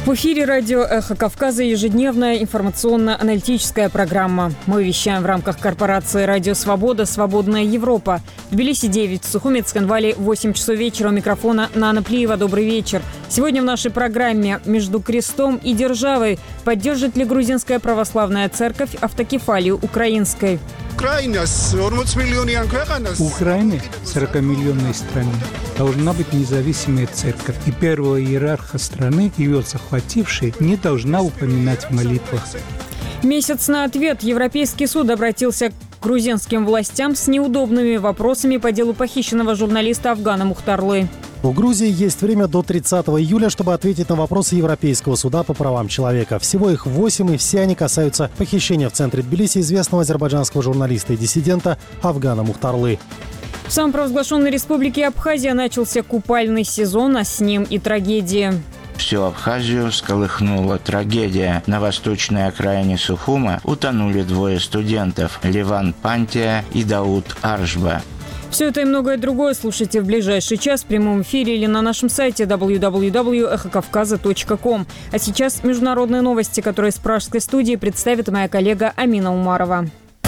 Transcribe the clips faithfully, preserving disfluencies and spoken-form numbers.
В эфире радио «Эхо Кавказа» ежедневная информационно-аналитическая программа. Мы вещаем в рамках корпорации «Радио Свобода. Свободная Европа». В Тбилиси девять, в Сухуме, Цхинвале восемь часов вечера. У микрофона Нана Плиева. Добрый вечер. Сегодня в нашей программе «Между крестом и державой». Поддержит ли грузинская православная церковь автокефалию украинской? У Украины, сорокамиллионной страны, должна быть независимая церковь. И первого иерарха страны, ее захватившей, не должна упоминать в молитвах. Месяц на ответ. Европейский суд обратился к грузинским властям с неудобными вопросами по делу похищенного журналиста Афгана Мухтарлы. В Грузии есть время до тридцатого июля, чтобы ответить на вопросы Европейского суда по правам человека. Всего их восемь, и все они касаются похищения в центре Тбилиси известного азербайджанского журналиста и диссидента Афгана Мухтарлы. В самопровозглашенной республике Абхазия начался купальный сезон, а с ним и трагедии. Всю Абхазию всколыхнула трагедия. На восточной окраине Сухума утонули двое студентов – Ливан Пантия и Дауд Аржба. Все это и многое другое слушайте в ближайший час в прямом эфире или на нашем сайте дабл ю дабл ю дабл ю точка эхо кавказа точка ком. А сейчас международные новости, которые с пражской студии представит моя коллега Амина Умарова.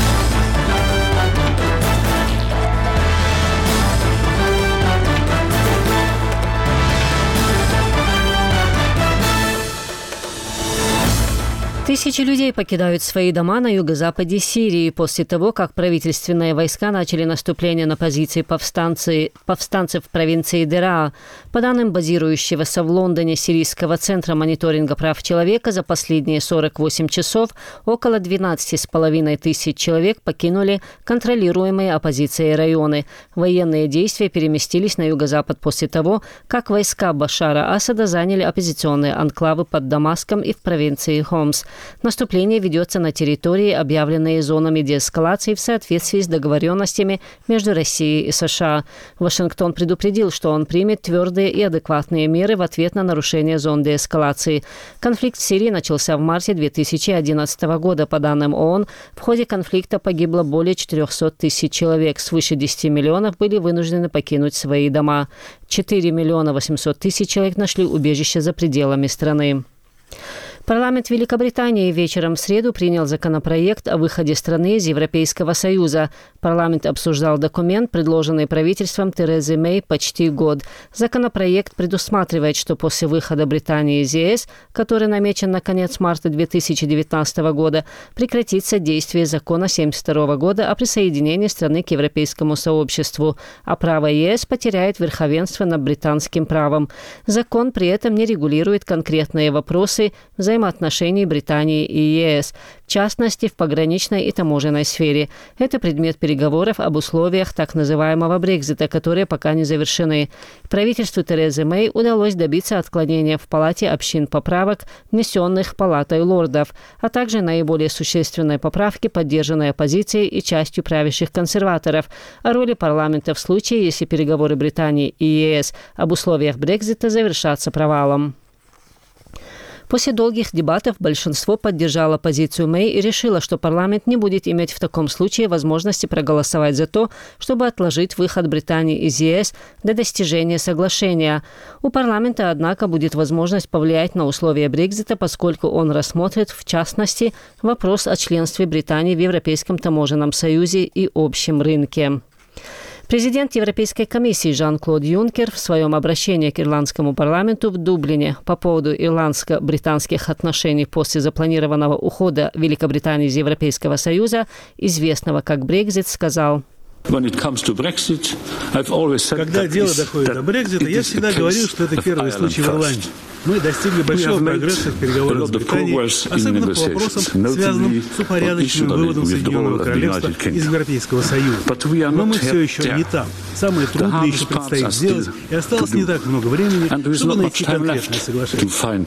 Тысячи людей покидают свои дома на юго-западе Сирии после того, как правительственные войска начали наступление на позиции повстанцев, повстанцев в провинции Дераа. По данным базирующегося в Лондоне Сирийского центра мониторинга прав человека, за последние сорок восемь часов около двенадцати с половиной тысяч человек покинули контролируемые оппозицией районы. Военные действия переместились на юго-запад после того, как войска Башара Асада заняли оппозиционные анклавы под Дамаском и в провинции Хомс. Наступление ведется на территории, объявленные зонами деэскалации в соответствии с договоренностями между Россией и США. Вашингтон предупредил, что он примет твердые и адекватные меры в ответ на нарушение зон деэскалации. Конфликт в Сирии начался в марте две тысячи одиннадцатого года. По данным ООН, в ходе конфликта погибло более четырехсот тысяч человек. Свыше десяти миллионов были вынуждены покинуть свои дома. четыре миллиона восемьсот тысяч человек нашли убежище за пределами страны. Парламент Великобритании вечером в среду принял законопроект о выходе страны из Европейского Союза. Парламент обсуждал документ, предложенный правительством Терезы Мэй почти год. Законопроект предусматривает, что после выхода Британии из ЕС, который намечен на конец марта две тысячи девятнадцатого года, прекратится действие закона семьдесят второго года о присоединении страны к Европейскому сообществу, а право ЕС потеряет верховенство над британским правом. Закон при этом не регулирует конкретные вопросы взаимоотношений Британии и ЕС, в частности, в пограничной и таможенной сфере. Это предмет переговоров об условиях так называемого Брексита, которые пока не завершены. Правительству Терезы Мэй удалось добиться отклонения в Палате общин поправок, внесенных Палатой лордов, а также наиболее существенные поправки, поддержанные оппозицией и частью правящих консерваторов, о роли парламента в случае, если переговоры Британии и ЕС об условиях Брексита завершатся провалом. После долгих дебатов большинство поддержало позицию Мэй и решило, что парламент не будет иметь в таком случае возможности проголосовать за то, чтобы отложить выход Британии из ЕС до достижения соглашения. У парламента, однако, будет возможность повлиять на условия Брексита, поскольку он рассмотрит, в частности, вопрос о членстве Британии в Европейском таможенном союзе и общем рынке. Президент Европейской комиссии Жан-Клод Юнкер в своем обращении к ирландскому парламенту в Дублине по поводу ирландско-британских отношений после запланированного ухода Великобритании из Европейского Союза, известного как Брексит, сказал: Когда дело доходит до Брексита, я всегда говорил, что это первый случай в Ирландии. Мы достигли большого прогресса в переговорах с Британией, особенно по вопросам, связанным с упорядоченным выводом Соединенного Королевства из Европейского Союза. Но мы все еще не там. Самое трудное еще предстоит сделать, и осталось не так много времени, чтобы найти конкретное соглашение.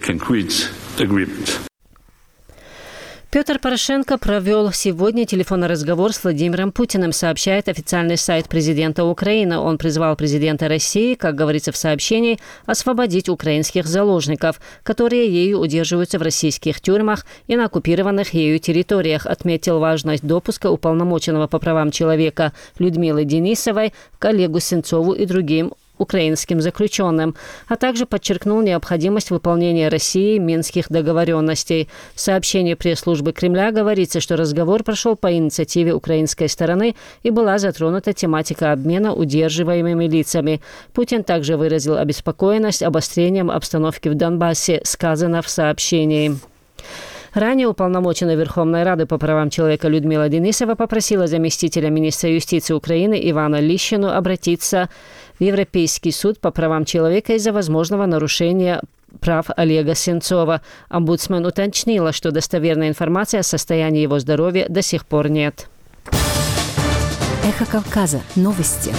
Петр Порошенко провел сегодня телефонный разговор с Владимиром Путиным, сообщает официальный сайт президента Украины. Он призвал президента России, как говорится в сообщении, освободить украинских заложников, которые ею удерживаются в российских тюрьмах и на оккупированных ею территориях. Отметил важность допуска уполномоченного по правам человека Людмилы Денисовой, коллегу Сенцову и другим украинским заключенным, а также подчеркнул необходимость выполнения Россией минских договоренностей. В сообщении пресс-службы Кремля говорится, что разговор прошел по инициативе украинской стороны и была затронута тематика обмена удерживаемыми лицами. Путин также выразил обеспокоенность обострением обстановки в Донбассе, сказано в сообщении. Ранее уполномоченная Верховной Рады по правам человека Людмила Денисова попросила заместителя министра юстиции Украины Ивана Лищину обратиться в Европейский суд по правам человека из-за возможного нарушения прав Олега Сенцова. Омбудсмен уточнила, что достоверной информации о состоянии его здоровья до сих пор нет. Эхо Кавказа. Новости.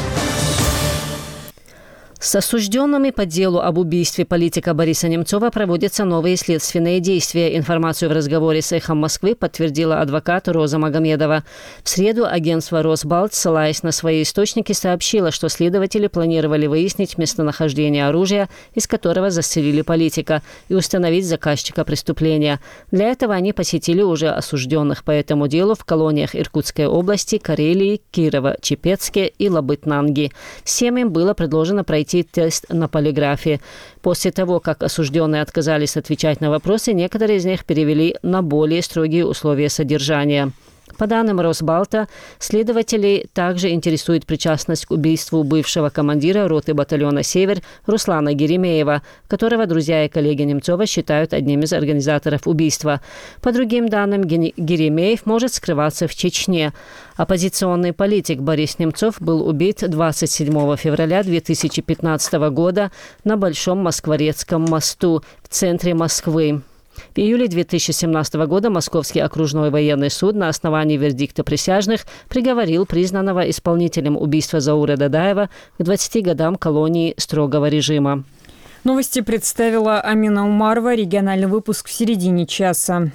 С осужденными по делу об убийстве политика Бориса Немцова проводятся новые следственные действия. Информацию в разговоре с «Эхом Москвы» подтвердила адвокат Роза Магомедова. В среду агентство «Росбалт», ссылаясь на свои источники, сообщило, что следователи планировали выяснить местонахождение оружия, из которого застрелили политика, и установить заказчика преступления. Для этого они посетили уже осужденных по этому делу в колониях Иркутской области, Карелии, Кирово-Чепецке и Лабытнанги. Всем им было предложено пройти тест на полиграфе. После того, как осужденные отказались отвечать на вопросы, некоторые из них перевели на более строгие условия содержания. По данным Росбалта, следователей также интересует причастность к убийству бывшего командира роты батальона «Север» Руслана Геремеева, которого друзья и коллеги Немцова считают одним из организаторов убийства. По другим данным, Геремеев может скрываться в Чечне. Оппозиционный политик Борис Немцов был убит двадцать седьмого февраля две тысячи пятнадцатого года на Большом Москворецком мосту в центре Москвы. В июле две тысячи семнадцатого года Московский окружной военный суд на основании вердикта присяжных приговорил признанного исполнителем убийства Заура Дадаева к двадцати годам колонии строгого режима. Новости представила Амина Умарова. Региональный выпуск в середине часа.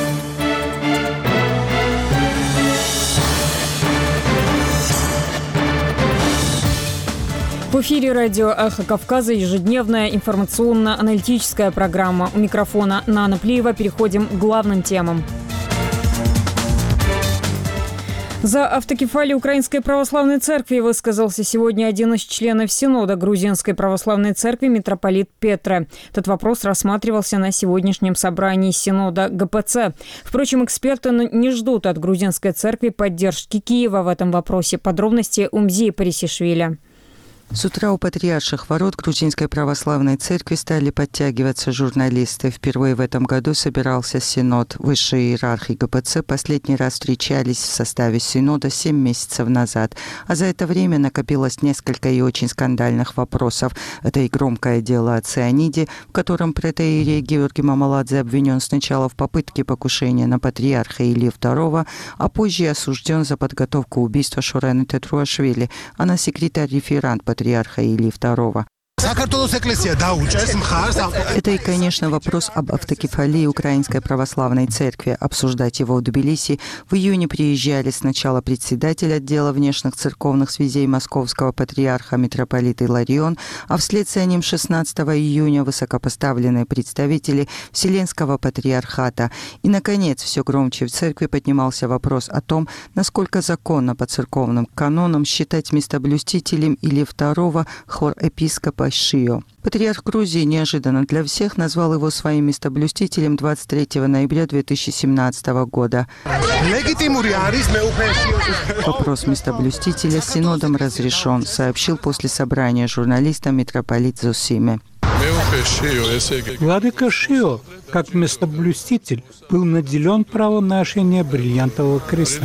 В эфире радио «Эхо Кавказа» ежедневная информационно-аналитическая программа. У микрофона Нана Плиева. Переходим к главным темам. За автокефалию Украинской Православной Церкви высказался сегодня один из членов Синода Грузинской Православной Церкви митрополит Петра. Этот вопрос рассматривался на сегодняшнем собрании Синода ГПЦ. Впрочем, эксперты не ждут от Грузинской Церкви поддержки Киева в этом вопросе. Подробности у Мзии Парисишвили. С утра у патриарших ворот Грузинской Православной Церкви стали подтягиваться журналисты. Впервые в этом году собирался Синод. Высшие иерархи ГПЦ последний раз встречались в составе Синода семь месяцев назад. А за это время накопилось несколько и очень скандальных вопросов. Это и громкое дело о цианиде, в котором протоиерей Георгий Мамаладзе обвинен сначала в попытке покушения на патриарха Илью второго, а позже осужден за подготовку убийства Шорены Тетруашвили. Она секретарь-реферант патриарха Илии второго. Это и, конечно, вопрос об автокефалии Украинской Православной Церкви. Обсуждать его в Тбилиси в июне приезжали сначала председатель отдела внешних церковных связей Московского патриарха митрополит Иларион, а вслед за ним шестнадцатого июня высокопоставленные представители Вселенского патриархата. И, наконец, все громче в церкви поднимался вопрос о том, насколько законно по церковным канонам считать местоблюстителем Илии второго хор-епископа Шио. Патриарх Грузии неожиданно для всех назвал его своим местоблюстителем двадцать третьего ноября две тысячи семнадцатого года. Вопрос местоблюстителя синодом разрешен, сообщил после собрания журналистам митрополит Зосиме. Владыка Шио, как местоблюститель, был наделен правом ношения бриллиантового креста.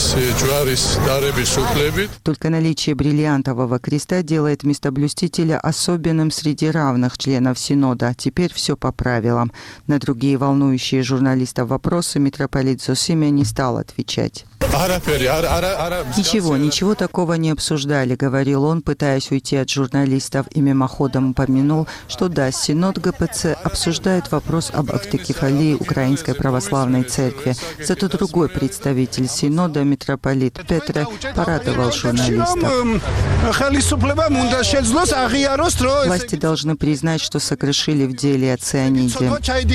Только наличие бриллиантового креста делает местоблюстителя особенным среди равных членов Синода. Теперь все по правилам. На другие волнующие журналистов вопросы митрополит Зосиме не стал отвечать. «Ничего, ничего такого не обсуждали», — говорил он, пытаясь уйти от журналистов, и мимоходом упомянул, что да, Синод ГПЦ обсуждает вопрос об автокефалии Украинской Православной Церкви. Зато другой представитель Синода, митрополит Петра, порадовал журналистов. Власти должны признать, что согрешили в деле о цианиде.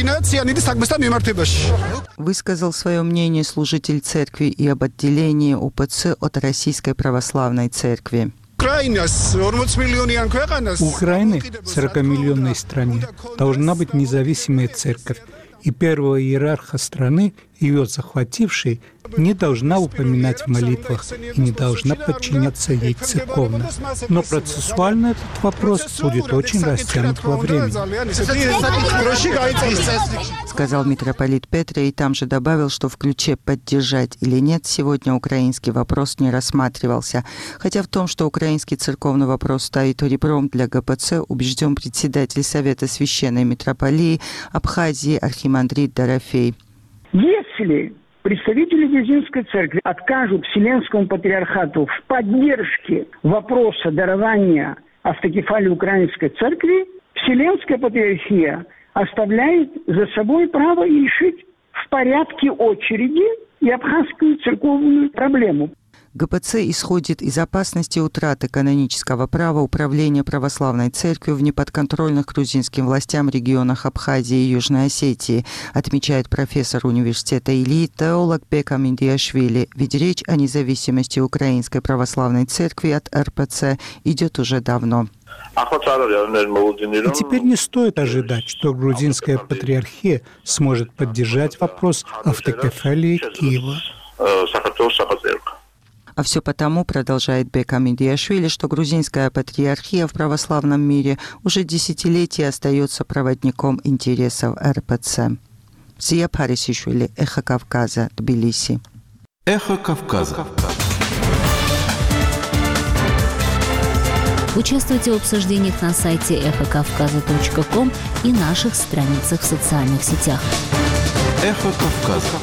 Высказал свое мнение служитель церкви и об отделении УПЦ от Российской Православной Церкви. Украины, сорокамиллионной стране, должна быть независимая церковь. И первого иерарха страны, ее захвативший, не должна упоминать в молитвах и не должна подчиняться ей церковно. Но процессуально этот вопрос будет очень растянут во времени. Сказал митрополит Петр и там же добавил, что в ключе «поддержать или нет» сегодня украинский вопрос не рассматривался. Хотя в том, что украинский церковный вопрос стоит ребром для ГПЦ, убежден председатель Совета Священной Митрополии Абхазии архимандрит Дорофей. Если представители Грузинской церкви откажут Вселенскому патриархату в поддержке вопроса дарования автокефалии Украинской церкви, Вселенская патриархия оставляет за собой право решить в порядке очереди и абхазскую церковную проблему. ГПЦ исходит из опасности утраты канонического права управления православной церковью в неподконтрольных грузинским властям регионах Абхазии и Южной Осетии, отмечает профессор университета Ильи, теолог Бекам Индиашвили. Ведь речь о независимости Украинской православной церкви от эр пэ цэ идет уже давно. И теперь не стоит ожидать, что грузинская патриархия сможет поддержать вопрос автокефалии Киева. А все потому, продолжает Бекам Индиашвили, что грузинская патриархия в православном мире уже десятилетия остается проводником интересов эр пэ цэ. Зия Парисишвили, Эхо Кавказа, Тбилиси. Эхо Кавказа. Участвуйте в обсуждениях на сайте эхо кавказа точка ком и наших страницах в социальных сетях. Эхо Кавказа.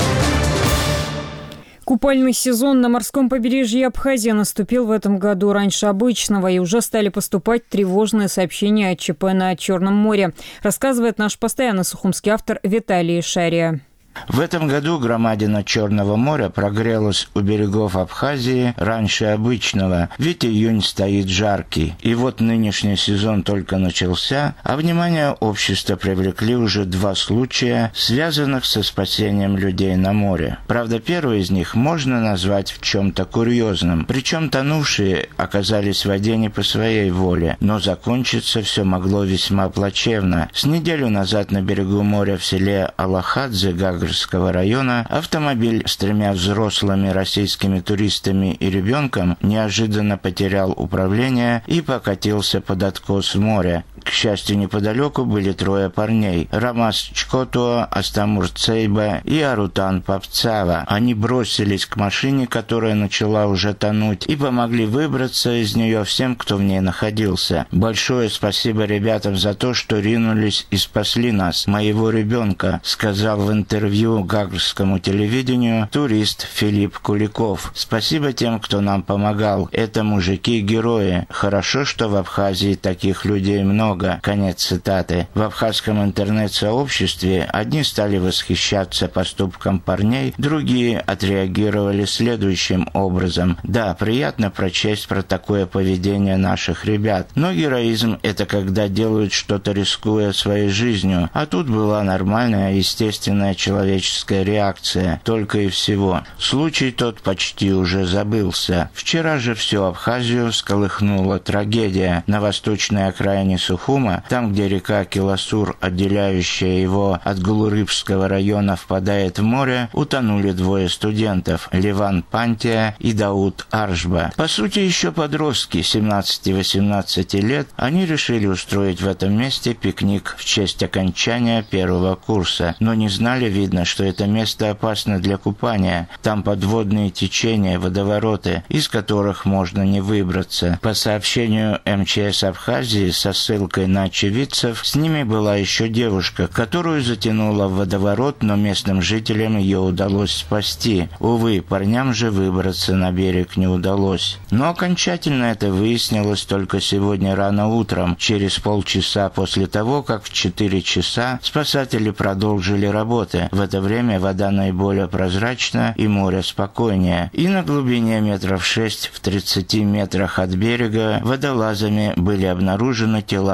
Купальный сезон на морском побережье Абхазии наступил в этом году раньше обычного, и уже стали поступать тревожные сообщения о ЧП на Черном море, рассказывает наш постоянный сухумский автор Виталий Шария. В этом году громадина Черного моря прогрелась у берегов Абхазии раньше обычного, ведь июнь стоит жаркий. И вот нынешний сезон только начался, а внимание общества привлекли уже два случая, связанных со спасением людей на море. Правда, первый из них можно назвать в чем-то курьезным, причем тонувшие оказались в воде не по своей воле, но закончиться все могло весьма плачевно. С неделю назад на берегу моря в селе Алахадзе Гагрского района автомобиль с тремя взрослыми российскими туристами и ребенком неожиданно потерял управление и покатился под откос моря. К счастью, неподалеку были трое парней – Рамас Чкотуа, Астамур Цейба и Арутан Папцава. Они бросились к машине, которая начала уже тонуть, и помогли выбраться из нее всем, кто в ней находился. Большое спасибо ребятам за то, что ринулись и спасли нас, моего ребенка, сказал в интервью гагрскому телевидению турист Филипп Куликов. Спасибо тем, кто нам помогал. Это мужики-герои. Хорошо, что в Абхазии таких людей много. Конец цитаты. В абхазском интернет-сообществе одни стали восхищаться поступком парней, другие отреагировали следующим образом. Да, приятно прочесть про такое поведение наших ребят. Но героизм – это когда делают что-то, рискуя своей жизнью. А тут была нормальная, естественная человеческая реакция. Только и всего. Случай тот почти уже забылся. Вчера же всю Абхазию всколыхнула трагедия. На восточной окраине Сухума, там, где река Киласур, отделяющая его от Гулурыбского района, впадает в море, утонули двое студентов – Ливан Пантия и Дауд Аршба. По сути, еще подростки, семнадцати-восемнадцати лет, они решили устроить в этом месте пикник в честь окончания первого курса, но не знали, видно, что это место опасно для купания. Там подводные течения, водовороты, из которых можно не выбраться. По сообщению эм че эс Абхазии со ссылкой на очевидцев, с ними была еще девушка, которую затянуло в водоворот, но местным жителям ее удалось спасти. Увы, парням же выбраться на берег не удалось. Но окончательно это выяснилось только сегодня рано утром, через полчаса после того, как в четыре часа спасатели продолжили работы. В это время вода наиболее прозрачна и море спокойнее. И на глубине метров шесть в тридцати метрах от берега водолазами были обнаружены тела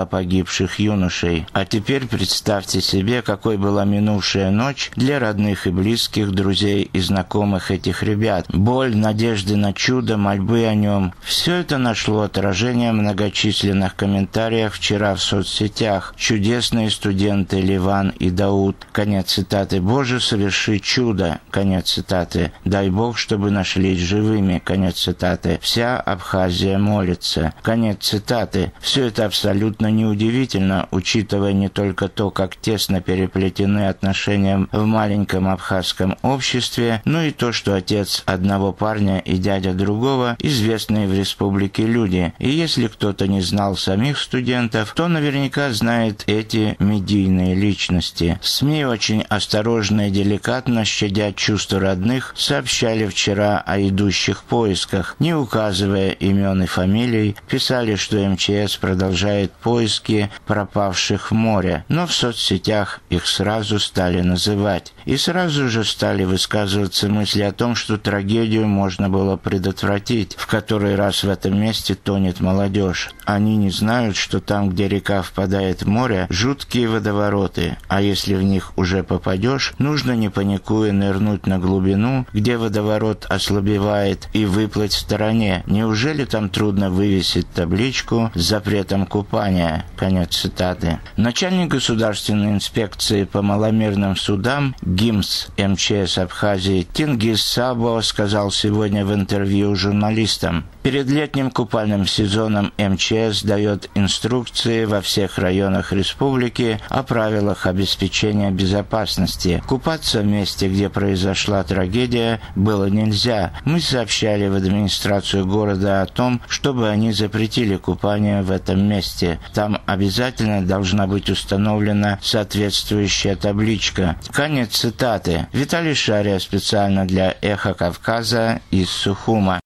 числа погибших юношей. А теперь представьте себе, какой была минувшая ночь для родных и близких, друзей и знакомых этих ребят. Боль, надежды на чудо, мольбы о нем – все это нашло отражение в многочисленных комментариях вчера в соцсетях. Чудесные студенты Ливан и Дауд. Конец цитаты. «Боже, соверши чудо». Конец цитаты. «Дай Бог, чтобы нашлись живыми». Конец цитаты. «Вся Абхазия молится». Конец цитаты. Все это абсолютно неудивительно, учитывая не только то, как тесно переплетены отношения в маленьком абхазском обществе, но и то, что отец одного парня и дядя другого – известные в республике люди. И если кто-то не знал самих студентов, то наверняка знает эти медийные личности. СМИ очень осторожно и деликатно, щадя чувства родных, сообщали вчера о идущих поисках, не указывая имен и фамилий, писали, что эм че эс продолжает поиски пропавших в море, но в соцсетях их сразу стали называть. И сразу же стали высказываться мысли о том, что трагедию можно было предотвратить. В который раз в этом месте тонет молодежь. Они не знают, что там, где река впадает в море, жуткие водовороты, а если в них уже попадешь, нужно не паникуя нырнуть на глубину, где водоворот ослабевает, и выплыть в стороне. Неужели там трудно вывесить табличку с запретом купания? Конец цитаты. Начальник государственной инспекции по маломерным судам ГИМС эм че эс Абхазии Тенгиз Сабо сказал сегодня в интервью журналистам: перед летним купальным сезоном эм че эс дает инструкции во всех районах республики о правилах обеспечения безопасности. Купаться в месте, где произошла трагедия, было нельзя. Мы сообщали в администрацию города о том, чтобы они запретили купание в этом месте. Там обязательно должна быть установлена соответствующая табличка. Конец цитаты. Виталий Шария специально для «Эхо Кавказа» из Сухума.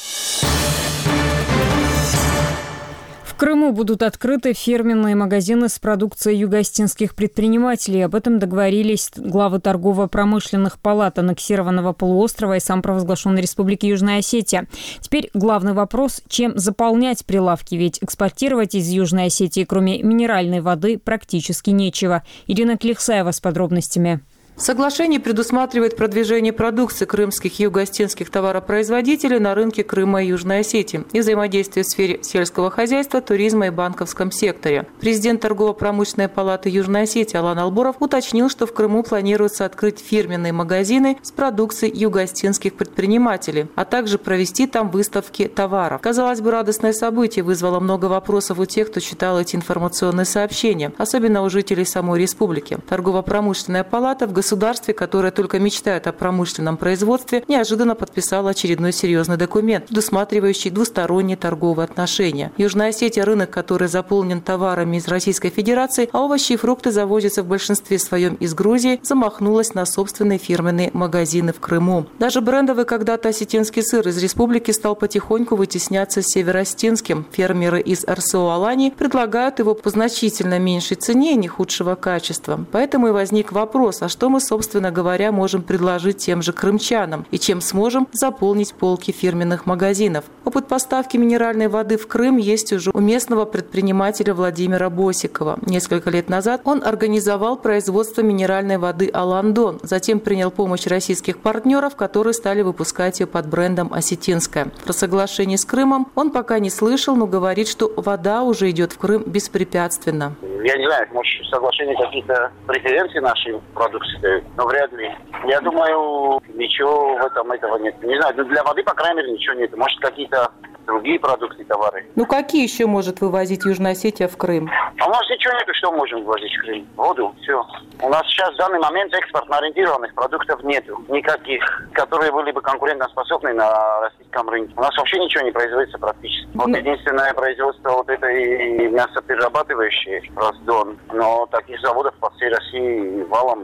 В Крыму будут открыты фирменные магазины с продукцией юго-осетинских предпринимателей. Об этом договорились главы торгово-промышленных палат аннексированного полуострова и самопровозглашенной Республики Южная Осетия. Теперь главный вопрос – чем заполнять прилавки? Ведь экспортировать из Южной Осетии, кроме минеральной воды, практически нечего. Ирина Клихсаева с подробностями. Соглашение предусматривает продвижение продукции крымских и юго-осетинских товаропроизводителей на рынке Крыма и Южной Осетии и взаимодействие в сфере сельского хозяйства, туризма и банковском секторе. Президент торгово-промышленной палаты Южной Осетии Алан Алборов уточнил, что в Крыму планируется открыть фирменные магазины с продукцией юго-осетинских предпринимателей, а также провести там выставки товаров. Казалось бы, радостное событие вызвало много вопросов у тех, кто читал эти информационные сообщения, особенно у жителей самой республики. Торгово-промышленная палата в государстве государстве, которое только мечтает о промышленном производстве, неожиданно подписало очередной серьезный документ, предусматривающий двусторонние торговые отношения. Южная Осетия – рынок, который заполнен товарами из Российской Федерации, а овощи и фрукты завозятся в большинстве своем из Грузии, замахнулась на собственные фирменные магазины в Крыму. Даже брендовый когда-то осетинский сыр из республики стал потихоньку вытесняться североосетинским. Фермеры из эр эс о Алании предлагают его по значительно меньшей цене и не худшего качества. Поэтому и возник вопрос, а что мы, собственно говоря, можем предложить тем же крымчанам и чем сможем заполнить полки фирменных магазинов. Опыт поставки минеральной воды в Крым есть уже у местного предпринимателя Владимира Босикова. Несколько лет назад он организовал производство минеральной воды «Аландон», затем принял помощь российских партнеров, которые стали выпускать ее под брендом «Осетинская». Про соглашение с Крымом он пока не слышал, но говорит, что вода уже идет в Крым беспрепятственно. Я не знаю, может, соглашение какие-то преференции нашей продукции дают, но вряд ли. Я думаю, ничего в этом этого нет. Не знаю, для воды, по крайней мере, ничего нет. Может, какие-то другие продукты, товары. Ну, какие еще может вывозить Южная Осетия в Крым? А у нас ничего нет, что можем вывозить в Крым? Воду, все. У нас сейчас в данный момент экспортно-ориентированных продуктов нету. Никаких, которые были бы конкурентоспособны на российском рынке. У нас вообще ничего не производится практически. Вот ну... единственное производство вот этой мясоперерабатывающей Роздон. Но таких заводов по всей России валом и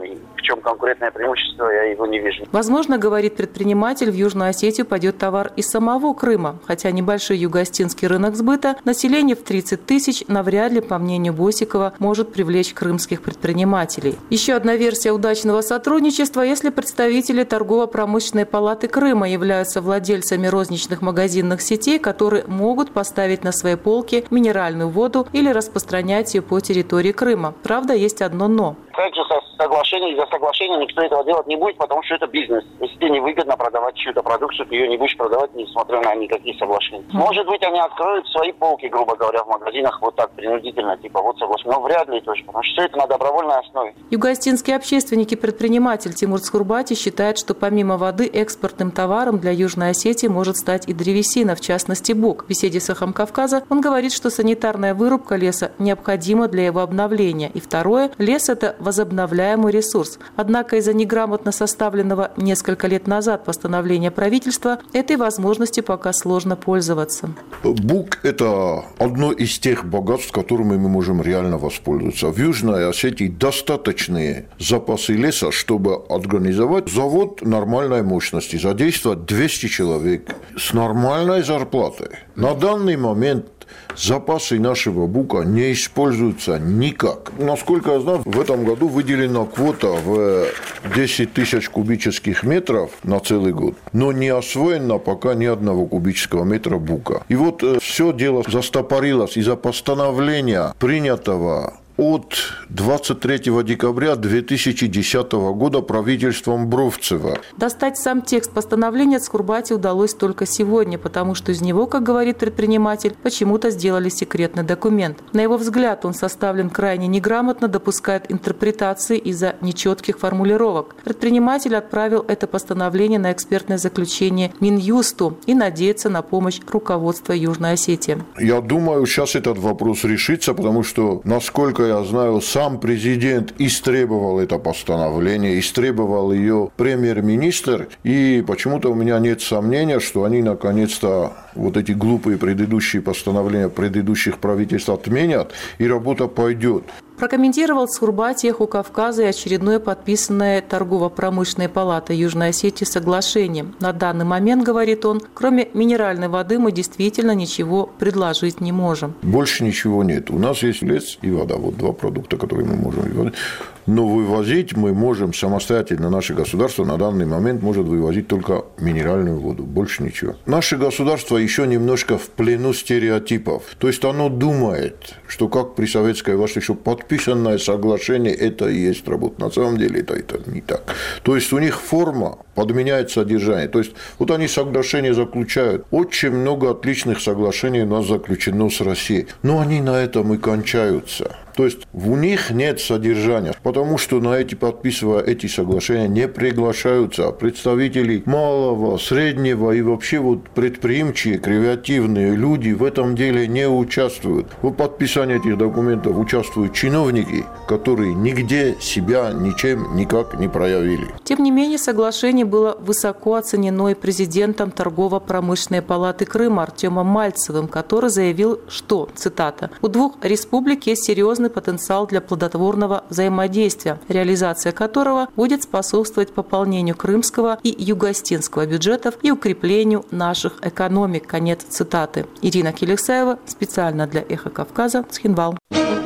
чем конкурентное преимущество, я его не вижу. Возможно, говорит предприниматель, в Южную Осетию пойдет товар из самого Крыма. Хотя небольшой юго-осетинский рынок сбыта, население в тридцать тысяч, навряд ли, по мнению Босикова, может привлечь крымских предпринимателей. Еще одна версия удачного сотрудничества, если представители торгово-промышленной палаты Крыма являются владельцами розничных магазинных сетей, которые могут поставить на свои полки минеральную воду или распространять ее по территории Крыма. Правда, есть одно «но». Также соглашение, из-за соглашения никто этого делать не будет, потому что это бизнес. Если тебе невыгодно продавать чью-то продукцию, ты ее не будешь продавать, несмотря на никакие соглашения. Может быть, они откроют свои полки, грубо говоря, в магазинах вот так принудительно, типа вот соглашение. Но вряд ли точно, потому что все это на добровольной основе. Юго-осетинский общественник и предприниматель Тимур Цхурбати считает, что помимо воды экспортным товаром для Южной Осетии может стать и древесина, в частности бук. В беседе с «Эхом Кавказа» он говорит, что санитарная вырубка леса необходима для его обновления. И второе, лес – это возобновляемый ресурс. Однако из-за неграмотно составленного несколько лет назад постановления правительства этой возможности пока сложно пользоваться. Бук – это одно из тех богатств, которыми мы можем реально воспользоваться. В Южной Осетии достаточные запасы леса, чтобы организовать завод нормальной мощности, задействовать двести человек с нормальной зарплатой. На данный момент запасы нашего бука не используются никак. Насколько я знаю, в этом году выделена квота в десять тысяч кубических метров на целый год, но не освоено пока ни одного кубического метра бука. И вот все дело застопорилось из-за постановления, принятого от двадцать третьего декабря две тысячи десятого года правительством Бровцева. Достать сам текст постановления Цхурбати удалось только сегодня, потому что из него, как говорит предприниматель, почему-то сделали секретный документ. На его взгляд, он составлен крайне неграмотно, допускает интерпретации из-за нечетких формулировок. Предприниматель отправил это постановление на экспертное заключение Минюсту и надеется на помощь руководства Южной Осетии. Я думаю, сейчас этот вопрос решится, потому что, насколько я знаю, сам президент истребовал это постановление, истребовал ее премьер-министр, и почему-то у меня нет сомнения, что они наконец-то вот эти глупые предыдущие постановления предыдущих правительств отменят, и работа пойдет. Прокомментировал Цхурбати «Эху Кавказа» и очередное подписанное торгово-промышленной палатой Южной Осетии соглашение. На данный момент, говорит он, кроме минеральной воды мы действительно ничего предложить не можем. Больше ничего нет. У нас есть лес и вода. Вот два продукта, которые мы можем вывозить. Но вывозить мы можем самостоятельно. Наше государство на данный момент может вывозить только минеральную воду. Больше ничего. Наше государство еще немножко в плену стереотипов. То есть оно думает, что как при советской власти, что подписанное соглашение – это и есть работа. На самом деле это, это не так. То есть у них форма подменяет содержание. То есть вот они соглашения заключают. Очень много отличных соглашений у нас заключено с Россией. Но они на этом и кончаются. То есть у них нет содержания, потому что на эти, подписывая эти соглашения, не приглашаются представители малого, среднего и вообще вот предприимчивые, креативные люди в этом деле не участвуют. В подписании этих документов участвуют чиновники, которые нигде себя ничем никак не проявили. Тем не менее, соглашение было высоко оценено и президентом торгово-промышленной палаты Крыма Артемом Мальцевым, который заявил, что, цитата, «у двух республик есть серьезный потенциал для плодотворного взаимодействия, реализация которого будет способствовать пополнению крымского и юго-осетинского бюджетов и укреплению наших экономик». Конец цитаты. Ирина Келексаева, специально для «Эхо Кавказа», Цхинвал.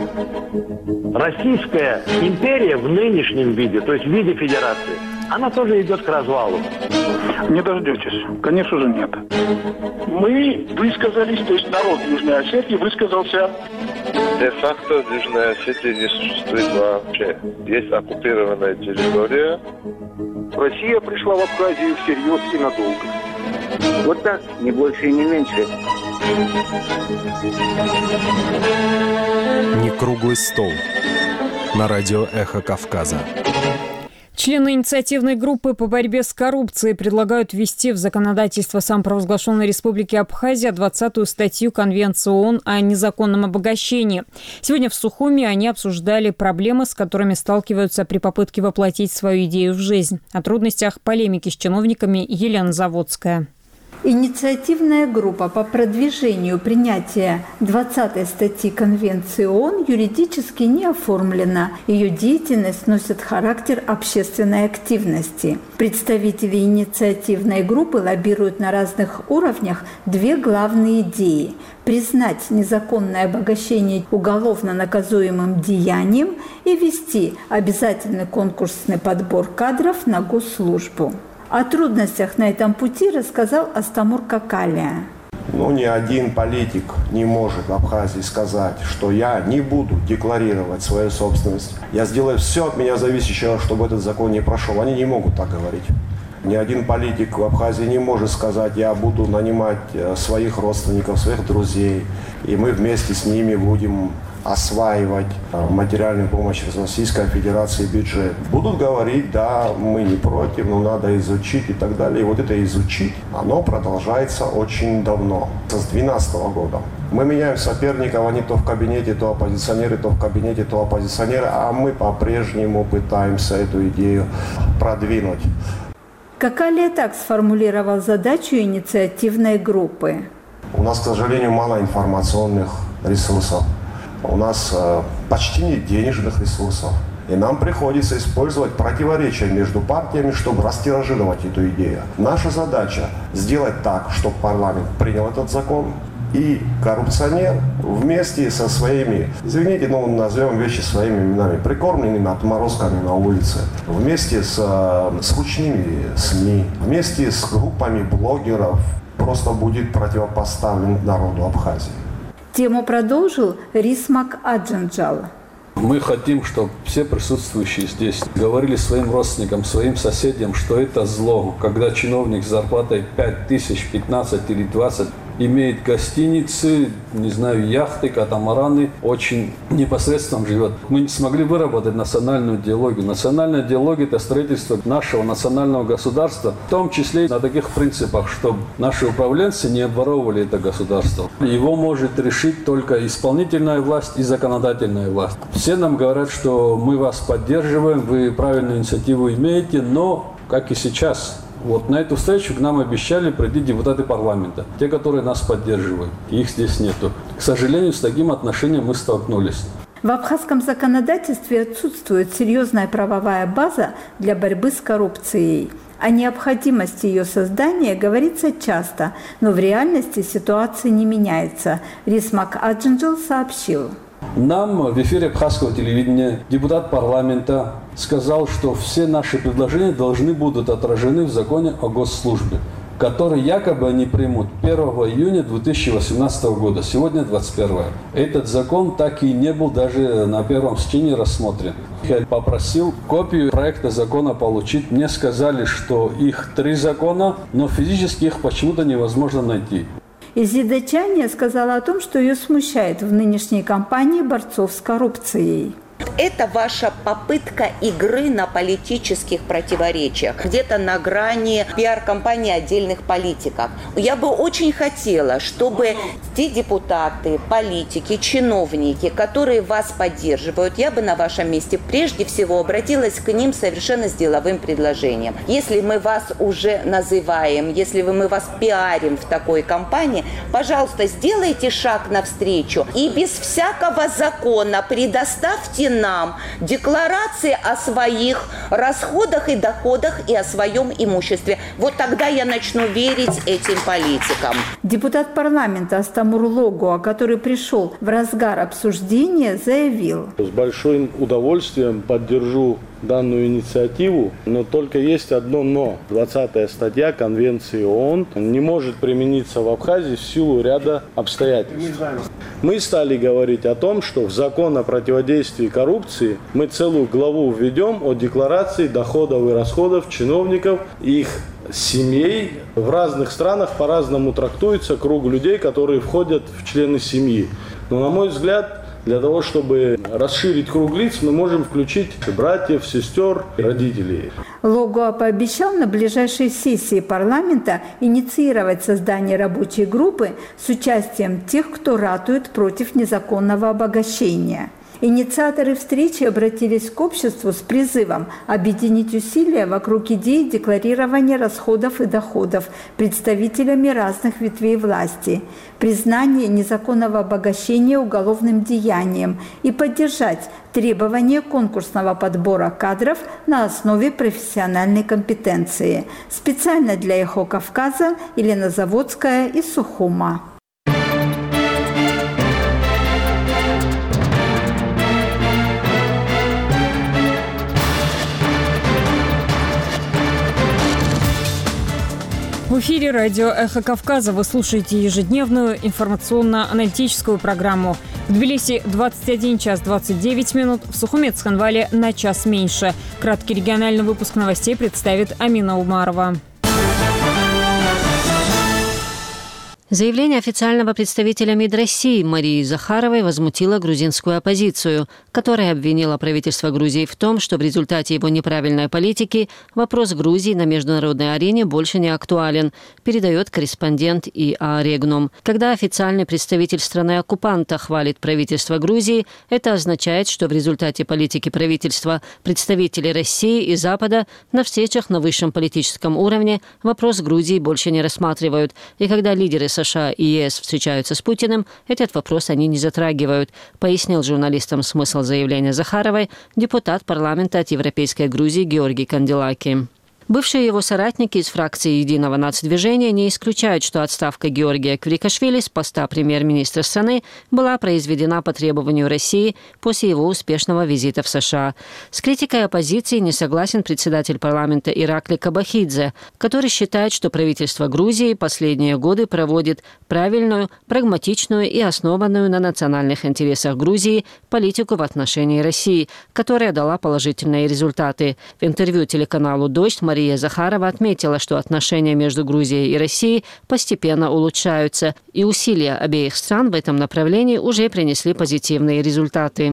Российская империя в нынешнем виде, то есть в виде федерации, она тоже идет к развалу. Не дождетесь. Конечно же, нет. Мы высказались, то есть народ Южной Осетии высказался. Де-факто в Южной Осетии не существует вообще. Есть оккупированная территория. Россия пришла в Абхазию всерьез и надолго. Вот так, не больше и не меньше. Не круглый стол. На радио «Эхо Кавказа». Члены инициативной группы по борьбе с коррупцией предлагают ввести в законодательство самопровозглашенной Республики Абхазия двадцатую статью Конвенции ООН о незаконном обогащении. Сегодня в Сухуми они обсуждали проблемы, с которыми сталкиваются при попытке воплотить свою идею в жизнь. О трудностях полемики с чиновниками Елена Заводская. Инициативная группа по продвижению принятия двадцатой статьи Конвенции ООН юридически не оформлена. Ее деятельность носит характер общественной активности. Представители инициативной группы лоббируют на разных уровнях две главные идеи – признать незаконное обогащение уголовно наказуемым деянием и ввести обязательный конкурсный подбор кадров на госслужбу. О трудностях на этом пути рассказал Астамур Какалия. Ну, ни один политик не может в Абхазии сказать, что я не буду декларировать свою собственность. Я сделаю все от меня зависящее, чтобы этот закон не прошел. Они не могут так говорить. Ни один политик в Абхазии не может сказать, я буду нанимать своих родственников, своих друзей, и мы вместе с ними будем осваивать материальную помощь из Российской Федерации бюджет. Будут говорить, да, мы не против, но надо изучить и так далее. И вот это изучить, оно продолжается очень давно, с две тысячи двенадцатого года. Мы меняем соперников, они то в кабинете, то оппозиционеры, то в кабинете, то оппозиционеры, а мы по-прежнему пытаемся эту идею продвинуть. Какалия так сформулировал задачу инициативной группы. У нас, к сожалению, мало информационных ресурсов. У нас э, почти нет денежных ресурсов. И нам приходится использовать противоречия между партиями, чтобы растиражировать эту идею. Наша задача сделать так, чтобы парламент принял этот закон, и коррупционер вместе со своими, извините, ну назовем вещи своими именами, прикормленными отморозками на улице, вместе с, с ручными СМИ, вместе с группами блогеров просто будет противопоставлен народу Абхазии. Тему продолжил Рисмак Аджанджал. Мы хотим, чтобы все присутствующие здесь говорили своим родственникам, своим соседям, что это зло, когда чиновник с зарплатой пять тысяч, пятнадцать или двадцать имеет гостиницы, не знаю, яхты, катамараны, очень непосредственно живет. Мы не смогли выработать национальную идеологию. Национальная идеология – это строительство нашего национального государства, в том числе на таких принципах, чтобы наши управленцы не обворовывали это государство. Его может решить только исполнительная власть и законодательная власть. Все нам говорят, что мы вас поддерживаем, вы правильную инициативу имеете, но, как и сейчас, вот на эту встречу к нам обещали прийти депутаты парламента, те, которые нас поддерживают. Их здесь нету. К сожалению, с таким отношением мы столкнулись. В абхазском законодательстве отсутствует серьезная правовая база для борьбы с коррупцией. О необходимости ее создания говорится часто, но в реальности ситуация не меняется. Рисмак Аджанджал сообщил. Нам в эфире абхазского телевидения депутат парламента сказал, что все наши предложения должны будут отражены в законе о госслужбе, который якобы они примут первого июня две тысячи восемнадцатого года. Сегодня двадцать первое. Этот закон так и не был даже на первом чтении рассмотрен. Я попросил копию проекта закона получить. Мне сказали, что их три закона, но физически их почему-то невозможно найти. Изида Чания сказала о том, что ее смущает в нынешней кампании борцов с коррупцией. Это ваша попытка игры на политических противоречиях, где-то на грани пиар-компании отдельных политиков. Я бы очень хотела, чтобы те депутаты, политики, чиновники, которые вас поддерживают, я бы на вашем месте прежде всего обратилась к ним совершенно с деловым предложением. Если мы вас уже называем, если мы вас пиарим в такой кампании, пожалуйста, сделайте шаг навстречу и без всякого закона предоставьте нам декларации о своих расходах и доходах и о своем имуществе. Вот тогда я начну верить этим политикам. Депутат парламента Астамур Логуа, который пришел в разгар обсуждения, заявил. С большим удовольствием поддержу данную инициативу, но только есть одно «но». двадцатая статья Конвенции ООН не может примениться в Абхазии в силу ряда обстоятельств. Мы стали говорить о том, что в закон о противодействии коррупции мы целую главу введем о декларации доходов и расходов чиновников и их семей. В разных странах по-разному трактуется круг людей, которые входят в члены семьи. Но, на мой взгляд, для того, чтобы расширить круг лиц, мы можем включить братьев, сестер, родителей. Логуа пообещал на ближайшей сессии парламента инициировать создание рабочей группы с участием тех, кто ратует против незаконного обогащения. Инициаторы встречи обратились к обществу с призывом объединить усилия вокруг идеи декларирования расходов и доходов представителями разных ветвей власти, признания незаконного обогащения уголовным деянием и поддержать требования конкурсного подбора кадров на основе профессиональной компетенции. Специально для «Эхо Кавказа» Елена Заводская из Сухума. В эфире радио «Эхо Кавказа». Вы слушаете ежедневную информационно-аналитическую программу. В Тбилиси двадцать один час двадцать девять минут, в Сухуме Цхинвале на час меньше. Краткий региональный выпуск новостей представит Амина Умарова. Заявление официального представителя МИД России Марии Захаровой возмутило грузинскую оппозицию, которая обвинила правительство Грузии в том, что в результате его неправильной политики вопрос Грузии на международной арене больше не актуален, передает корреспондент ИА «Регнум». Когда официальный представитель страны-оккупанта хвалит правительство Грузии, это означает, что в результате политики правительства представители России и Запада на встречах на высшем политическом уровне вопрос Грузии больше не рассматривают. И когда лидеры США и ЕС встречаются с Путиным, этот вопрос они не затрагивают, пояснил журналистам смысл заявления Захаровой депутат парламента от Европейской Грузии Георгий Канделаки. Бывшие его соратники из фракции «Единого нацдвижения» не исключают, что отставка Георгия Квикашвили с поста премьер-министра страны была произведена по требованию России после его успешного визита в США. С критикой оппозиции не согласен председатель парламента Иракли Кабахидзе, который считает, что правительство Грузии последние годы проводит правильную, прагматичную и основанную на национальных интересах Грузии политику в отношении России, которая дала положительные результаты. В интервью телеканалу «Дождь» Мария Мария Захарова отметила, что отношения между Грузией и Россией постепенно улучшаются, и усилия обеих стран в этом направлении уже принесли позитивные результаты.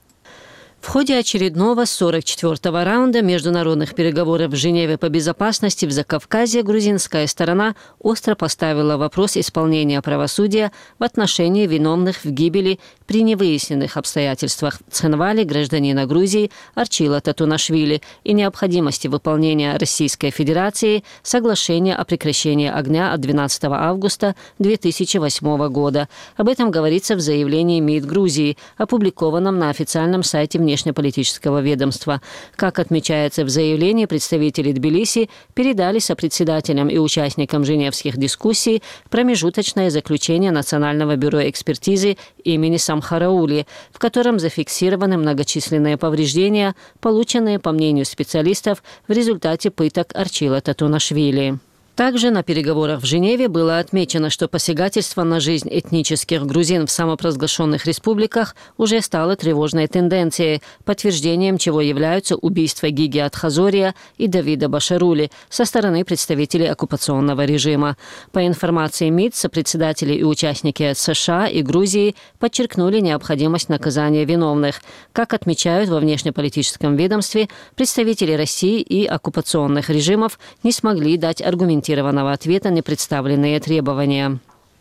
В ходе очередного сорок четвёртого раунда международных переговоров в Женеве по безопасности в Закавказье грузинская сторона остро поставила вопрос исполнения правосудия в отношении виновных в гибели при невыясненных обстоятельствах в Цхинвале гражданина Грузии Арчила Татунашвили и необходимости выполнения Российской Федерации соглашения о прекращении огня от двенадцатого августа две тысячи восьмого года. Об этом говорится в заявлении МИД Грузии, опубликованном на официальном сайте внешнеполитического ведомства. Как отмечается в заявлении, представители Тбилиси передали сопредседателям и участникам женевских дискуссий промежуточное заключение Национального бюро экспертизы имени Самхараули, в котором зафиксированы многочисленные повреждения, полученные, по мнению специалистов, в результате пыток Арчила Татунашвили. Также на переговорах в Женеве было отмечено, что посягательство на жизнь этнических грузин в самопровозглашенных республиках уже стало тревожной тенденцией, подтверждением чего являются убийства Гиги Атхазория и Давида Башарули со стороны представителей оккупационного режима. По информации МИД, сопредседатели и участники от США и Грузии подчеркнули необходимость наказания виновных. Как отмечают во внешнеполитическом ведомстве, представители России и оккупационных режимов не смогли дать аргументированного ответа на представленные требования.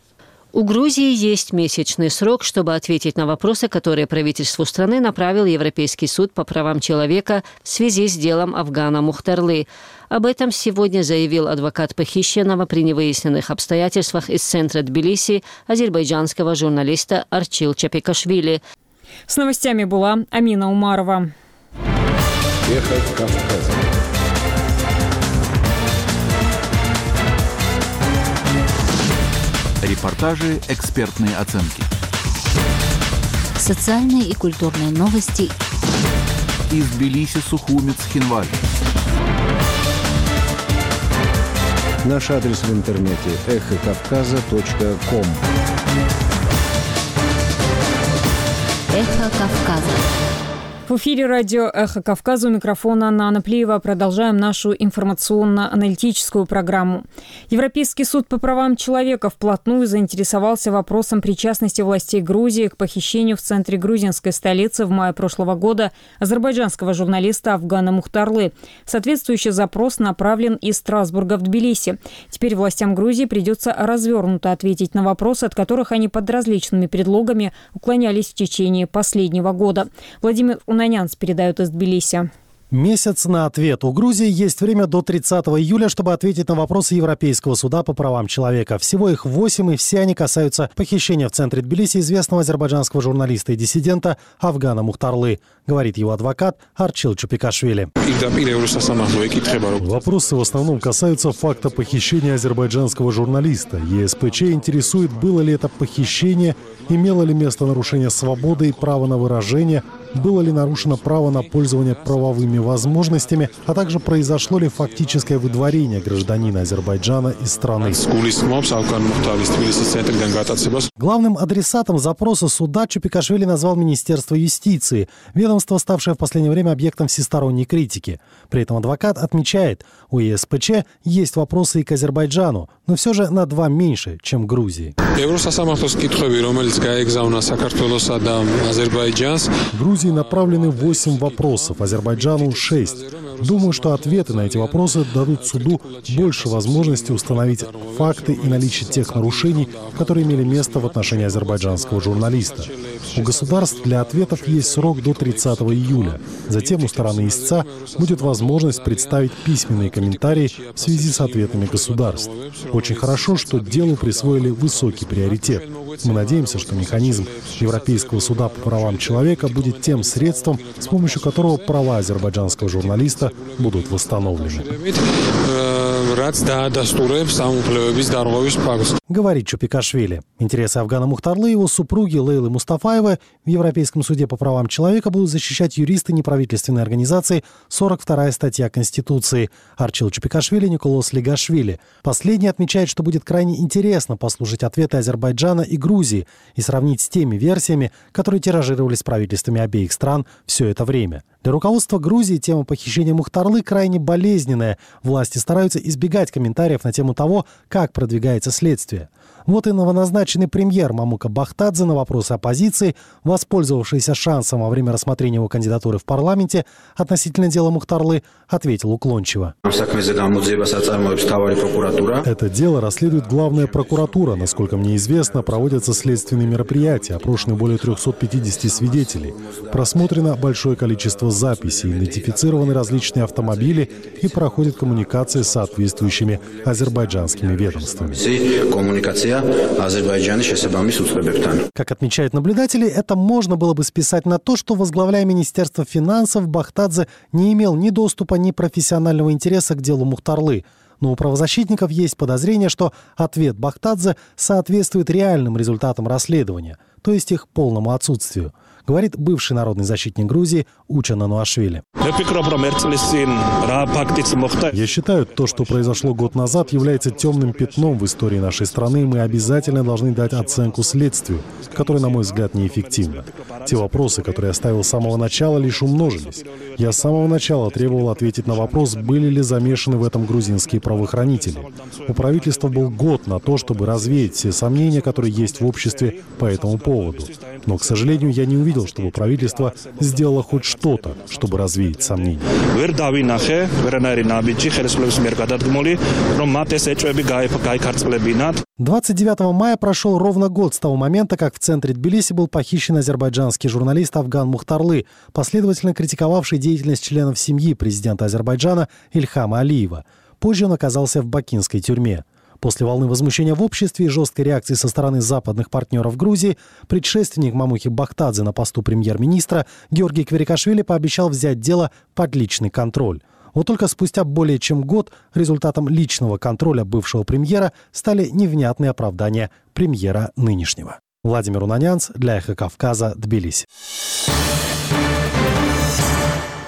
У Грузии есть месячный срок, чтобы ответить на вопросы, которые правительству страны направил Европейский суд по правам человека в связи с делом Афгана Мухтарлы. Об этом сегодня заявил адвокат похищенного при невыясненных обстоятельствах из центра Тбилиси азербайджанского журналиста Арчил Чапекашвили. С новостями была Амина Умарова. Эхо Кавказа. Репортажи, экспертные оценки. Социальные и культурные новости. Из Тбилиси, Сухуми, Цхинвали. Наш адрес в интернете эхо кавказа точка ком. Эхо Кавказа. В эфире радио «Эхо Кавказа», у микрофона Анна Анаплиева. Продолжаем нашу информационно-аналитическую программу. Европейский суд по правам человека вплотную заинтересовался вопросом причастности властей Грузии к похищению в центре грузинской столицы в мае прошлого года азербайджанского журналиста Афгана Мухтарлы. Соответствующий запрос направлен из Страсбурга в Тбилиси. Теперь властям Грузии придется развернуто ответить на вопросы, от которых они под различными предлогами уклонялись в течение последнего года. Владимир Унанянц передает из Тбилиси. Месяц на ответ. У Грузии есть время до тридцатого июля, чтобы ответить на вопросы Европейского суда по правам человека. Всего их восемь, и все они касаются похищения в центре Тбилиси известного азербайджанского журналиста и диссидента Афгана Мухтарлы, говорит его адвокат Арчил Чупикашвили. Вопросы в основном касаются факта похищения азербайджанского журналиста. ЕСПЧ интересует, было ли это похищение, имело ли место нарушение свободы и права на выражение, было ли нарушено право на пользование правовыми возможностями, а также произошло ли фактическое выдворение гражданина Азербайджана из страны. Главным адресатом запроса суда Чупикашвили назвал Министерство юстиции, ведомство, ставшее в последнее время объектом всесторонней критики. При этом адвокат отмечает, у ЕСПЧ есть вопросы и к Азербайджану, но все же на два меньше, чем в Грузии. В Грузии направлены восемь вопросов, Азербайджану шесть. Думаю, что ответы на эти вопросы дадут суду больше возможности установить факты и наличие тех нарушений, которые имели место в отношении азербайджанского журналиста. У государств для ответов есть срок до тридцатого июля. Затем у стороны истца будет возможность представить письменные комментарии в связи с ответами государств. Очень хорошо, что делу присвоили высокий приоритет. Мы надеемся, что механизм Европейского суда по правам человека будет тем средством, с помощью которого права азербайджанского журналиста будут восстановлены. Говорит Чупикашвили. Интересы Афгана Мухтарлы и его супруги Лейлы Мустафаевой в Европейском суде по правам человека будут защищать юристы неправительственной организации сорок вторая статья Конституции Арчил Чупикашвили, Николос Лигашвили. Последний отмечает, что будет крайне интересно послушать ответы Азербайджана и Грузии и сравнить с теми версиями, которые тиражировались правительствами обеих стран все это время. Для руководства Грузии тема похищения Мухтарлы крайне болезненная. Власти стараются избегать комментариев на тему того, как продвигается следствие. Вот и новоназначенный премьер Мамука Бахтадзе на вопросы оппозиции, воспользовавшийся шансом во время рассмотрения его кандидатуры в парламенте относительно дела Мухтарлы, ответил уклончиво. Это дело расследует главная прокуратура. Насколько мне известно, проводятся следственные мероприятия, опрошены более трехсот пятидесяти свидетелей. Просмотрено большое количество записей, идентифицированы различные автомобили и проходит коммуникация с соответствующими азербайджанскими ведомствами. Как отмечают наблюдатели, это можно было бы списать на то, что, возглавляя Министерство финансов, Бахтадзе не имел ни доступа, ни профессионального интереса к делу Мухтарлы. Но у правозащитников есть подозрение, что ответ Бахтадзе соответствует реальным результатам расследования, то есть их полному отсутствию, говорит бывший народный защитник Грузии Уча Нануашвили. Я считаю, то, что произошло год назад, является темным пятном в истории нашей страны, и мы обязательно должны дать оценку следствию, которое, на мой взгляд, неэффективно. Те вопросы, которые я ставил с самого начала, лишь умножились. Я с самого начала требовал ответить на вопрос, были ли замешаны в этом грузинские правоохранители. У правительства был год на то, чтобы развеять все сомнения, которые есть в обществе по этому поводу. Но, к сожалению, я не увидел, чтобы правительство сделало хоть что-то, чтобы развеять сомнения. двадцать девятого мая прошел ровно год с того момента, как в центре Тбилиси был похищен азербайджанский журналист Афган Мухтарлы, последовательно критиковавший деятельность членов семьи президента Азербайджана Ильхама Алиева. Позже он оказался в бакинской тюрьме. После волны возмущения в обществе и жесткой реакции со стороны западных партнеров Грузии, предшественник Мамухи Бахтадзе на посту премьер-министра Георгий Кверикашвили пообещал взять дело под личный контроль. Вот только спустя более чем год результатом личного контроля бывшего премьера стали невнятные оправдания премьера нынешнего. Владимир Унанянц для «Эхо Кавказа», Тбилиси.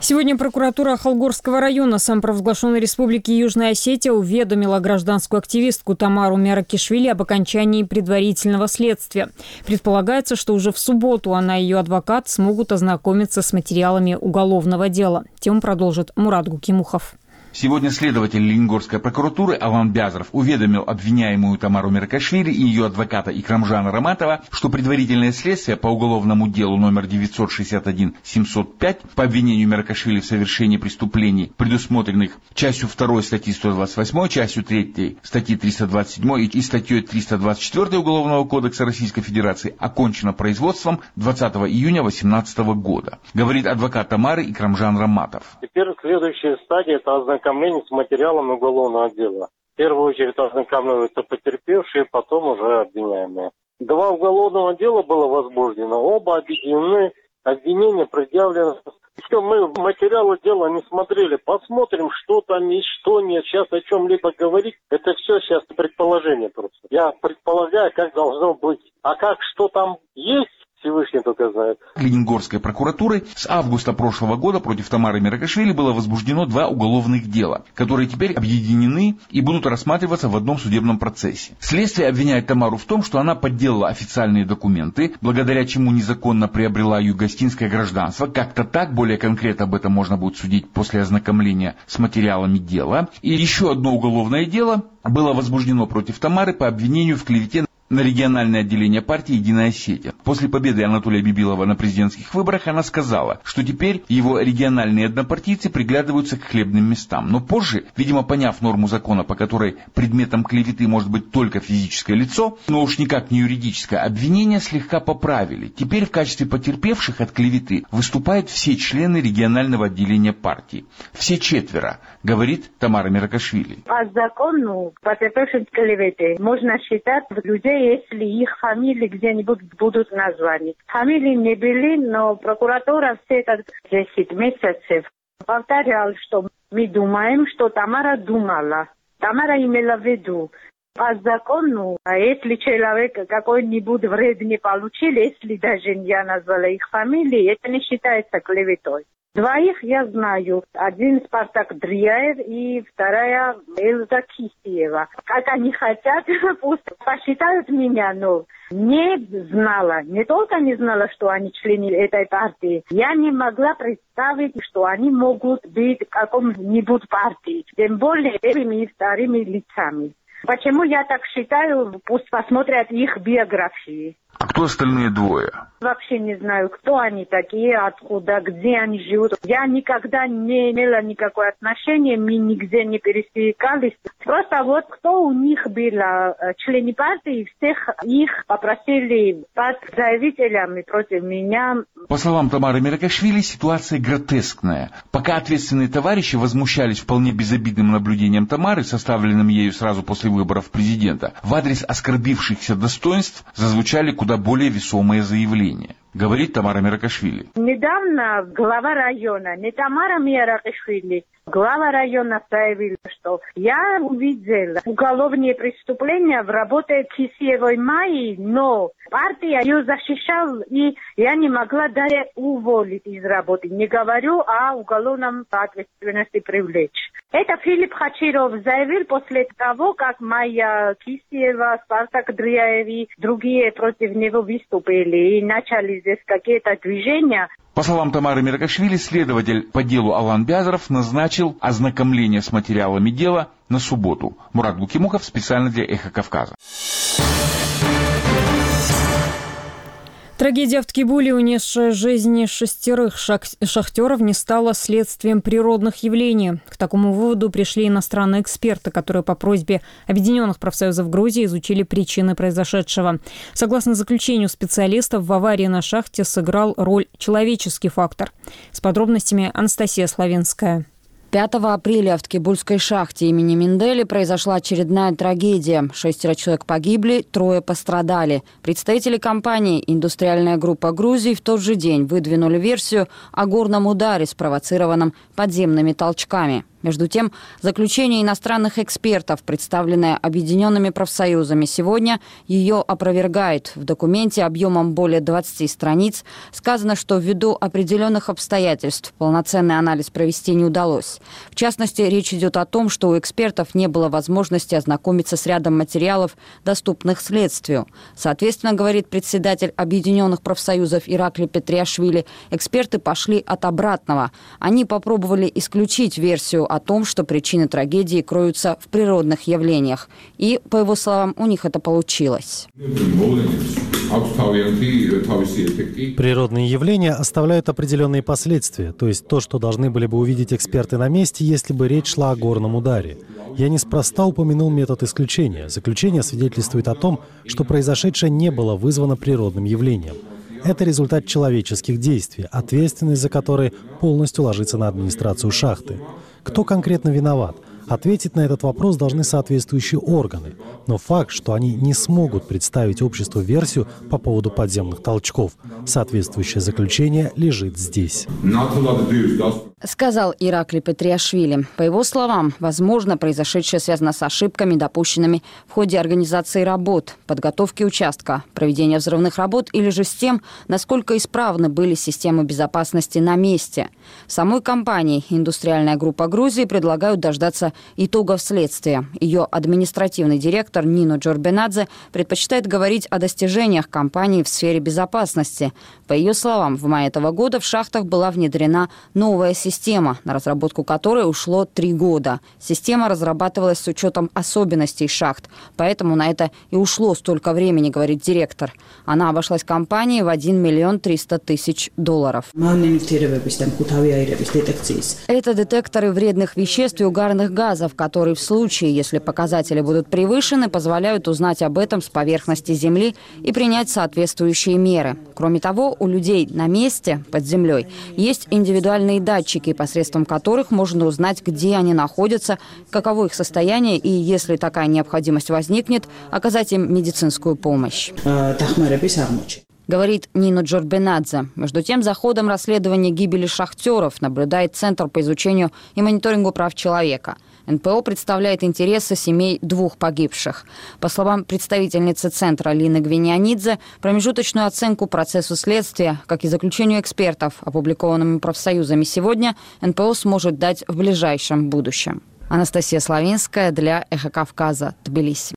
Сегодня прокуратура Холгорского района самопровозглашенной Республики Южная Осетия уведомила гражданскую активистку Тамару Меракишвили об окончании предварительного следствия. Предполагается, что уже в субботу она и ее адвокат смогут ознакомиться с материалами уголовного дела. Тему продолжит Мурат Гукимухов. Сегодня следователь Лениногорской прокуратуры Алан Бязаров уведомил обвиняемую Тамару Меракишвили и ее адвоката Икрамжана Раматова, что предварительное следствие по уголовному делу номер девятьсот шестьдесят один семьсот пять по обвинению Меракишвили в совершении преступлений, предусмотренных частью второй статьи сто двадцать восемь, частью третьей статьи триста двадцать семь и статьей триста двадцать четыре Уголовного кодекса Российской Федерации окончено производством двадцатого июня две тысячи восемнадцатого года, говорит адвокат Тамары Икрамжан Раматов. Теперь следующая стадия – это ознакомление с материалом уголовного дела. В первую очередь ознакомливаются потерпевшие, потом уже обвиняемые. Два уголовного дела было возбуждено, оба объединены, обвинения предъявлены. Все, мы материалы дела не смотрели, посмотрим, что там есть, что нет. Сейчас о чем-либо говорить, это все сейчас предположение просто. Я предполагаю, как должно быть. А как, что там есть, Всевышний только знает. Лениногорской прокуратурой с августа прошлого года против Тамары Меракишвили было возбуждено два уголовных дела, которые теперь объединены и будут рассматриваться в одном судебном процессе. Следствие обвиняет Тамару в том, что она подделала официальные документы, благодаря чему незаконно приобрела югостинское гражданство. Как-то так, более конкретно об этом можно будет судить после ознакомления с материалами дела. И еще одно уголовное дело было возбуждено против Тамары по обвинению в клевете на региональное отделение партии «Единая Осетия». После победы Анатолия Бибилова на президентских выборах она сказала, что теперь его региональные однопартийцы приглядываются к хлебным местам. Но позже, видимо, поняв норму закона, по которой предметом клеветы может быть только физическое лицо, но уж никак не юридическое, обвинения слегка поправили. Теперь в качестве потерпевших от клеветы выступают все члены регионального отделения партии. Все четверо, говорит Тамара Меракишвили. По закону потерпевших клеветы можно считать людей, если их фамилии где-нибудь будут названы. Фамилии не были, но прокуратура все это десять месяцев повторяла, что мы думаем, что Тамара думала. Тамара имела в виду. По закону, если человек какой-нибудь вред не получил, если даже я назвала их фамилии, это не считается клеветой. Двоих я знаю. Один Спартак Дрияев и вторая Эльза Кисиева. Как они хотят, пусть посчитают меня, но не знала. Не только не знала, что они члены этой партии. Я не могла представить, что они могут быть в каком-нибудь партии. Тем более первыми и вторыми лицами. Почему я так считаю? Пусть посмотрят их биографии. А кто остальные двое? Вообще не знаю, кто они такие, откуда, где они живут. Я никогда не имела никакого отношения, мы нигде не пересекались. Просто вот кто у них был члены партии, всех их попросили под заявителями против меня. По словам Тамары Меракишвили, ситуация гротескная. Пока ответственные товарищи возмущались вполне безобидным наблюдением Тамары, составленным ею сразу после выборов президента, в адрес оскорбившихся достоинств зазвучали куда более весомые заявления, говорит Тамара Меракишвили. Недавно глава района, не Тамара Меракишвили, глава района заявил, что я увидела уголовные преступления в работе Кисиевой Майи, но партия ее защищала, и я не могла даже уволить из работы. Не говорю о уголовном ответственности привлечь. Это Филипп Хачиров заявил после того, как Майя Кисиева, Спартак Дрияев и другие против него выступили и начали здесь какие-то движения. По словам Тамары Меракишвили, следователь по делу Алан Бязаров назначил ознакомление с материалами дела на субботу. Мурат Гукимухов специально для «Эхо Кавказа». Трагедия в Ткибуле, унесшая жизни шестерых шахтеров, не стала следствием природных явлений. К такому выводу пришли иностранные эксперты, которые по просьбе Объединенных профсоюзов Грузии изучили причины произошедшего. Согласно заключению специалистов, в аварии на шахте сыграл роль человеческий фактор. С подробностями Анастасия Славинская. пятого апреля в Ткибульской шахте имени Мендели произошла очередная трагедия. Шестеро человек погибли, трое пострадали. Представители компании «Индустриальная группа Грузии» в тот же день выдвинули версию о горном ударе, спровоцированном подземными толчками. Между тем, заключение иностранных экспертов, представленное объединенными профсоюзами сегодня, ее опровергает. В документе объемом более двадцати страниц сказано, что ввиду определенных обстоятельств полноценный анализ провести не удалось. В частности, речь идет о том, что у экспертов не было возможности ознакомиться с рядом материалов, доступных следствию. Соответственно, говорит председатель объединенных профсоюзов Иракли Петриашвили, эксперты пошли от обратного. Они попробовали исключить версию о том, что причины трагедии кроются в природных явлениях. И, по его словам, у них это получилось. Природные явления оставляют определенные последствия, то есть то, что должны были бы увидеть эксперты на месте, если бы речь шла о горном ударе. Я неспроста упомянул метод исключения. Заключение свидетельствует о том, что произошедшее не было вызвано природным явлением. Это результат человеческих действий, ответственность за которые полностью ложится на администрацию шахты. Кто конкретно виноват? Ответить на этот вопрос должны соответствующие органы. Но факт, что они не смогут представить обществу версию по поводу подземных толчков, соответствующее заключение лежит здесь. Сказал Иракли Петриашвили. По его словам, возможно, произошедшее связано с ошибками, допущенными в ходе организации работ, подготовки участка, проведения взрывных работ или же с тем, насколько исправны были системы безопасности на месте. В самой компании «Индустриальная группа Грузии» предлагают дождаться итогов следствия. Ее административный директор Нино Джорбенадзе предпочитает говорить о достижениях компании в сфере безопасности. По ее словам, в мае этого года в шахтах была внедрена новая система. Система, на разработку которой ушло три года. Система разрабатывалась с учетом особенностей шахт, поэтому на это и ушло столько времени, говорит директор. Она обошлась компании в один миллион триста тысяч долларов. Это детекторы вредных веществ и угарных газов, которые в случае, если показатели будут превышены, позволяют узнать об этом с поверхности земли и принять соответствующие меры. Кроме того, у людей на месте, под землей, есть индивидуальные датчики, посредством которых можно узнать, где они находятся, каково их состояние и, если такая необходимость возникнет, оказать им медицинскую помощь. Говорит Нино Джорбенадзе. Между тем, за ходом расследования гибели шахтеров наблюдает Центр по изучению и мониторингу прав человека. эн пэ о представляет интересы семей двух погибших. По словам представительницы Центра Лины Гвиньянидзе, промежуточную оценку процессу следствия, как и заключению экспертов, опубликованными профсоюзами сегодня, эн пэ о сможет дать в ближайшем будущем. Анастасия Славинская для «Эхо Кавказа», Тбилиси.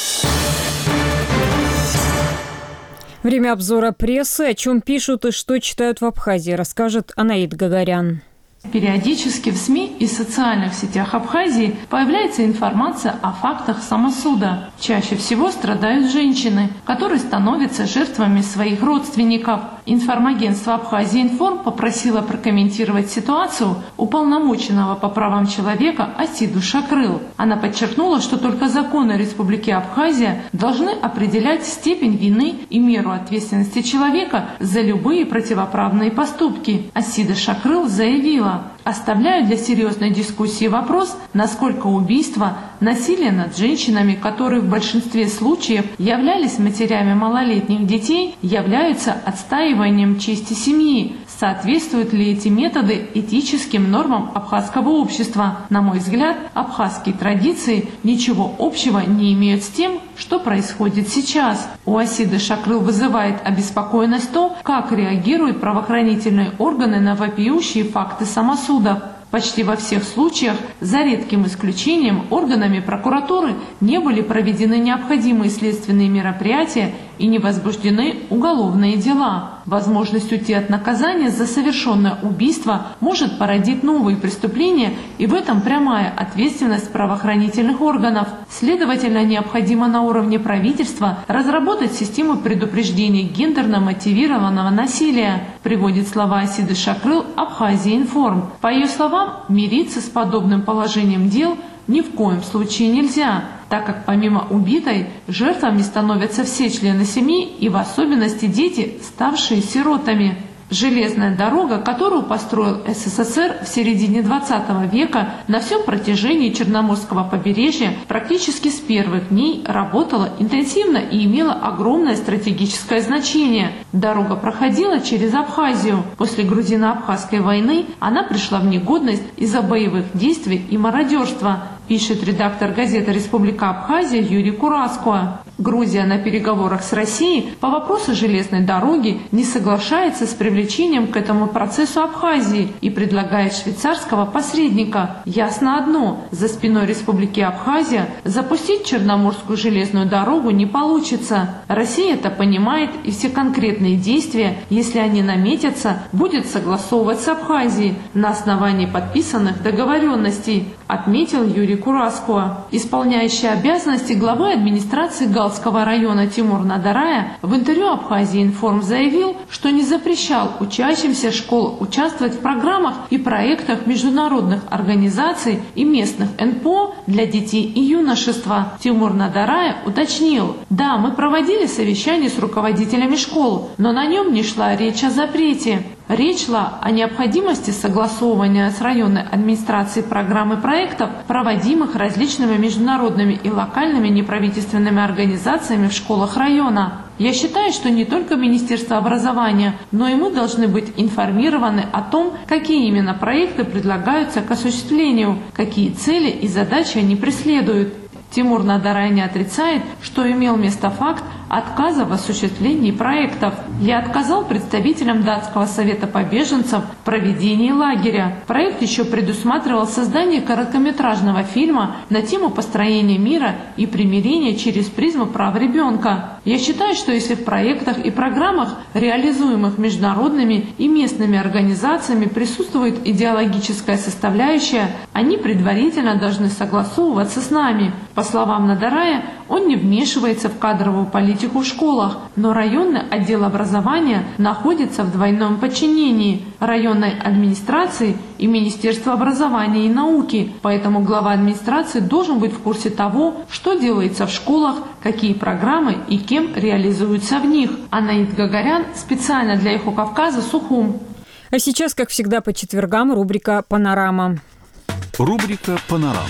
Время обзора прессы. О чем пишут и что читают в Абхазии, расскажет Анаид Гагарян. Периодически в СМИ и социальных сетях Абхазии появляется информация о фактах самосуда. Чаще всего страдают женщины, которые становятся жертвами своих родственников. Информагентство Абхазия Информ попросило прокомментировать ситуацию уполномоченного по правам человека Асиду Шакрыл. Она подчеркнула, что только законы Республики Абхазия должны определять степень вины и меру ответственности человека за любые противоправные поступки. Асида Шакрыл заявила: оставляю для серьезной дискуссии вопрос, насколько убийство, насилие над женщинами, которые в большинстве случаев являлись матерями малолетних детей, являются отстаиванием чести семьи. Соответствуют ли эти методы этическим нормам абхазского общества? На мой взгляд, абхазские традиции ничего общего не имеют с тем, что происходит сейчас. У Асиды Шакрыл вызывает обеспокоенность то, как реагируют правоохранительные органы на вопиющие факты самосудов. Почти во всех случаях, за редким исключением, органами прокуратуры не были проведены необходимые следственные мероприятия и не возбуждены уголовные дела. Возможность уйти от наказания за совершенное убийство может породить новые преступления, и в этом прямая ответственность правоохранительных органов. Следовательно, необходимо на уровне правительства разработать систему предупреждения гендерно мотивированного насилия, приводит слова Асиды Шакрыл Абхазия Информ. По ее словам, мириться с подобным положением дел ни в коем случае нельзя, так как помимо убитой, жертвами становятся все члены семьи и в особенности дети, ставшие сиротами. Железная дорога, которую построил СССР в середине двадцатого века, на всем протяжении Черноморского побережья практически с первых дней работала интенсивно и имела огромное стратегическое значение. Дорога проходила через Абхазию. После грузино-абхазской войны она пришла в негодность из-за боевых действий и мародерства, пишет редактор газеты «Республика Абхазия» Юрий Кураскуа. Грузия на переговорах с Россией по вопросу железной дороги не соглашается с привлечением к этому процессу Абхазии и предлагает швейцарского посредника. Ясно одно – за спиной Республики Абхазия запустить Черноморскую железную дорогу не получится. Россия это понимает, и все конкретные действия, если они наметятся, будет согласовывать с Абхазией на основании подписанных договоренностей, отметил Юрий Кураскуа. Исполняющий обязанности главы администрации Галского района Тимур Надарая в интервью Абхазии Информ заявил, что не запрещал учащимся школ участвовать в программах и проектах международных организаций и местных эн пэ о для детей и юношества. Тимур Надарая уточнил: да, мы проводили совещание с руководителями школ, но на нем не шла речь о запрете. Речь шла о необходимости согласовывания с районной администрацией программ и проектов, проводимых различными международными и локальными неправительственными организациями в школах района. Я считаю, что не только Министерство образования, но и мы должны быть информированы о том, какие именно проекты предлагаются к осуществлению, какие цели и задачи они преследуют. Тимур Надарай не отрицает, что имел место факт отказа в осуществлении проектов. Я отказал представителям Датского совета по беженцам в проведении лагеря. Проект еще предусматривал создание короткометражного фильма на тему построения мира и примирения через призму прав ребенка. Я считаю, что если в проектах и программах, реализуемых международными и местными организациями, присутствует идеологическая составляющая, они предварительно должны согласовываться с нами. По словам Надарая, он не вмешивается в кадровую политику в школах, но районный отдел образования находится в двойном подчинении районной администрации и Министерства образования и науки, поэтому глава администрации должен быть в курсе того, что делается в школах, какие программы и кем реализуются в них. Анаит Гагарян специально для Эхо Кавказа, Сухум. А сейчас, как всегда, по четвергам рубрика «Панорама». Рубрика «Панорама».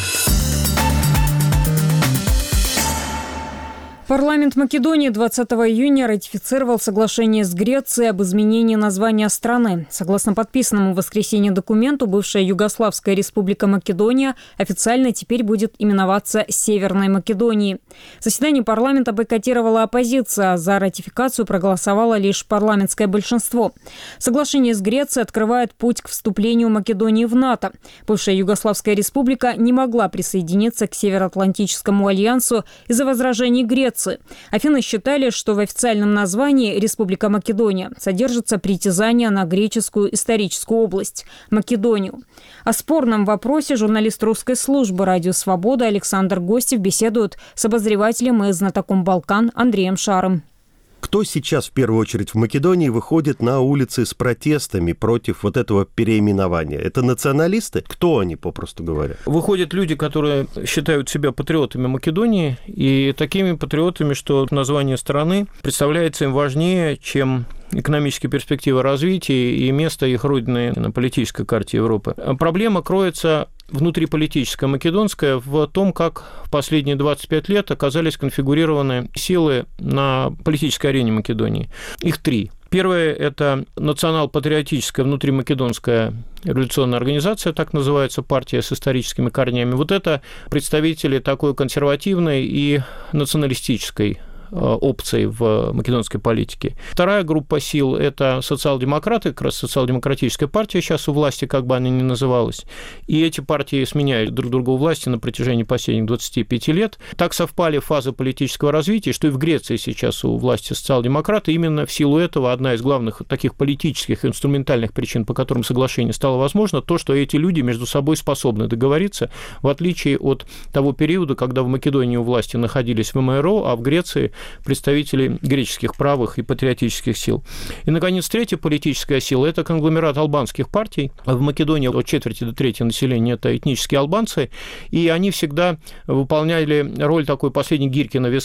Парламент Македонии двадцатого июня ратифицировал соглашение с Грецией об изменении названия страны. Согласно подписанному в воскресенье документу, бывшая Югославская республика Македония официально теперь будет именоваться Северной Македонией. Заседание парламента бойкотировала оппозиция, а за ратификацию проголосовало лишь парламентское большинство. Соглашение с Грецией открывает путь к вступлению Македонии в НАТО. Бывшая Югославская республика не могла присоединиться к Североатлантическому альянсу из-за возражений Греции. Афины считали, что в официальном названии «Республика Македония» содержится притязание на греческую историческую область – Македонию. О спорном вопросе журналист русской службы «Радио Свобода» Александр Гостев беседует с обозревателем и знатоком Балкан Андреем Шаром. Кто сейчас в первую очередь в Македонии выходит на улицы с протестами против вот этого переименования? Это националисты? Кто они, попросту говоря? Выходят люди, которые считают себя патриотами Македонии, и такими патриотами, что название страны представляется им важнее, чем экономические перспективы развития и место их родины на политической карте Европы. Проблема кроется внутриполитическая македонская в том, как в последние двадцать пять лет оказались конфигурированы силы на политической арене Македонии. Их три. Первое – это национал-патриотическая внутримакедонская революционная организация, так называется, партия с историческими корнями. Вот это представители такой консервативной и националистической опций в македонской политике. Вторая группа сил – это социал-демократы, как раз социал-демократическая партия сейчас у власти, как бы она ни называлась. И эти партии сменяют друг друга у власти на протяжении последних двадцати пяти лет. Так совпали фазы политического развития, что и в Греции сейчас у власти социал-демократы. Именно в силу этого одна из главных таких политических инструментальных причин, по которым соглашение стало возможно, то, что эти люди между собой способны договориться, в отличие от того периода, когда в Македонии у власти находились ВМРО, а в Греции представители греческих правых и патриотических сил. И, наконец, третья политическая сила – это конгломерат албанских партий. В Македонии от четверти до трети населения – это этнические албанцы, и они всегда выполняли роль такой последней гирьки на весах.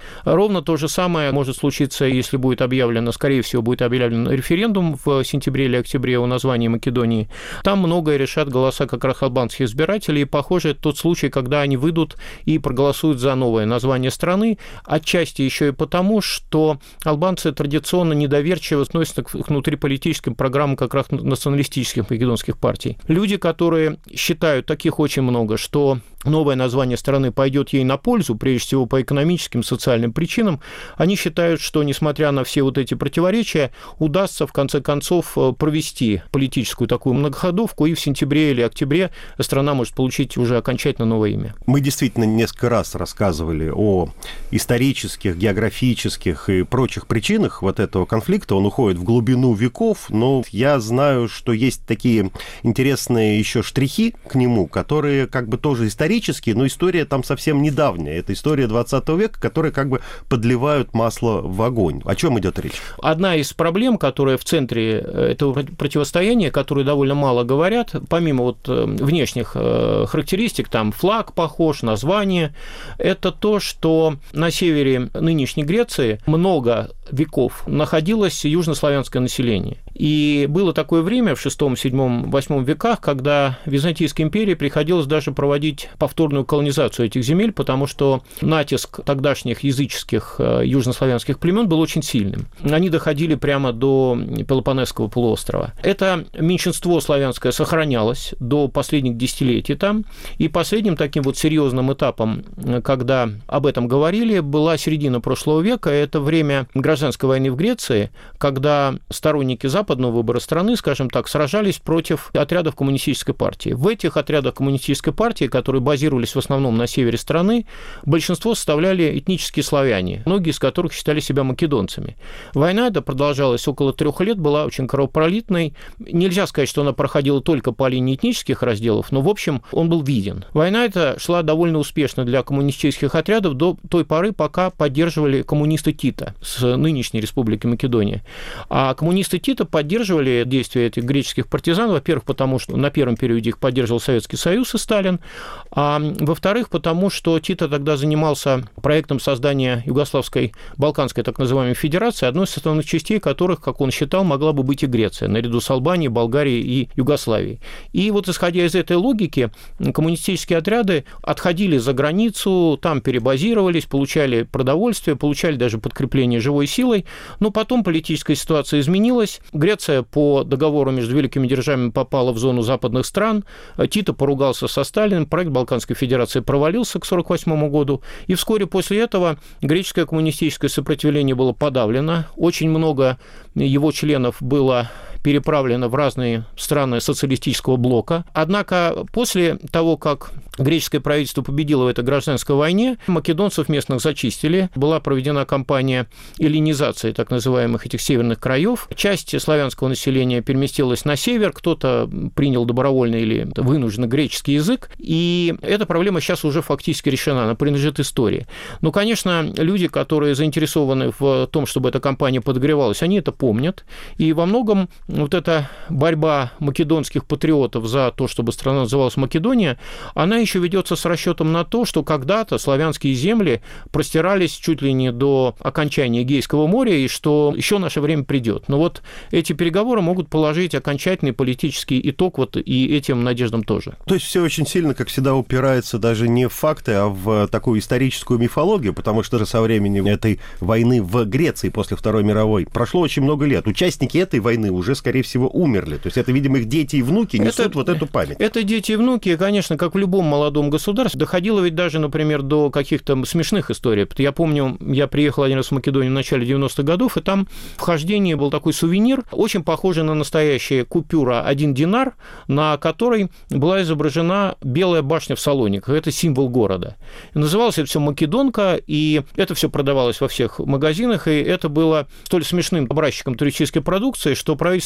Ровно то же самое может случиться, если будет объявлено, скорее всего, будет объявлен референдум в сентябре или октябре о названии Македонии. Там многое решат голоса как раз албанских избирателей. И, похоже, это тот случай, когда они выйдут и проголосуют за новое название страны. Отчасти еще и потому, что албанцы традиционно недоверчиво относятся к внутриполитическим программам как раз националистических македонских партий. Люди, которые считают, таких очень много, что новое название страны пойдет ей на пользу, прежде всего по экономическим, социальным причинам, они считают, что, несмотря на все вот эти противоречия, удастся, в конце концов, провести политическую такую многоходовку, и в сентябре или октябре страна может получить уже окончательно новое имя. Мы действительно несколько раз рассказывали о исторических, географических и прочих причинах вот этого конфликта. Он уходит в глубину веков, но я знаю, что есть такие интересные еще штрихи к нему, которые как бы тоже исторические, но история там совсем недавняя. Это история двадцатого века, которые как бы подливают масло в огонь. О чем идет речь? Одна из проблем, которая в центре этого противостояния, которые довольно мало говорят, помимо вот внешних характеристик, там флаг похож, название, это то, что на севере нынешней Греции много веков находилось южнославянское население. И было такое время в шестом, седьмом, восьмом веках, когда Византийской империи приходилось даже проводить повторную колонизацию этих земель, потому что натиск тогдашних языческих южнославянских племен был очень сильным. Они доходили прямо до Пелопоннесского полуострова. Это меньшинство славянское сохранялось до последних десятилетий там, и последним таким вот серьезным этапом, когда об этом говорили, была середина прошлого века, это время гражданской войны в Греции, когда сторонники западного выбора страны, скажем так, сражались против отрядов коммунистической партии. В этих отрядах коммунистической партии, которые базировались в основном на севере страны, большинство составляли этнические славяне, многие из которых считали себя македонцами. Война эта продолжалась около трех лет, была очень кровопролитной. Нельзя сказать, что она проходила только по линии этнических разделов, но, в общем, он был виден. Война эта шла довольно успешно для коммунистических отрядов до той поры, пока поддерживали коммунисты Тита с нынешней Республики Македония. А коммунисты Тита поддерживали действия этих греческих партизан, во-первых, потому что на первом периоде их поддерживал Советский Союз и Сталин, а во-вторых, потому что Тита тогда занимался проектом создания Югославской, Балканской так называемой федерации, одной из основных частей которых, как он считал, могла бы быть и Греция, наряду с Албанией, Болгарией и Югославией. И вот исходя из этой логики, коммунистические отряды отходили за границу, там перебазировались, получали продовольствие, получали даже подкрепление живой силой, но потом политическая ситуация изменилась. Греция по договору между великими державами попала в зону западных стран, Тито поругался со Сталиным, проект Балканской федерации провалился к сорок восьмому году, и вскоре после этого греческое коммунистическое сопротивление было подавлено, очень много его членов было переправлено в разные страны социалистического блока. Однако после того, как греческое правительство победило в этой гражданской войне, македонцев местных зачистили, была проведена кампания эллинизации так называемых этих северных краев. Часть славянского населения переместилась на север, кто-то принял добровольно или вынужденно греческий язык, и эта проблема сейчас уже фактически решена, она принадлежит истории. Но, конечно, люди, которые заинтересованы в том, чтобы эта кампания подогревалась, они это помнят, и во многом вот эта борьба македонских патриотов за то, чтобы страна называлась Македония, она еще ведется с расчетом на то, что когда-то славянские земли простирались чуть ли не до окончания Эгейского моря, и что еще наше время придет. Но вот эти переговоры могут положить окончательный политический итог вот и этим надеждам тоже. То есть все очень сильно, как всегда, упирается даже не в факты, а в такую историческую мифологию, потому что же со времени этой войны в Греции после Второй мировой прошло очень много лет. Участники этой войны уже, скорее всего, умерли. То есть это, видимо, их дети и внуки несут это, вот эту память. Это дети и внуки, конечно, как в любом молодом государстве. Доходило ведь даже, например, до каких-то смешных историй. Я помню, я приехал один раз в Македонию в начале девяностых годов, и там в хождении был такой сувенир, очень похожий на настоящая купюра один динар, на которой была изображена белая башня в Салониках. Это символ города. И называлось это все «Македонка», и это все продавалось во всех магазинах, и это было столь смешным образчиком туристической продукции, что правительство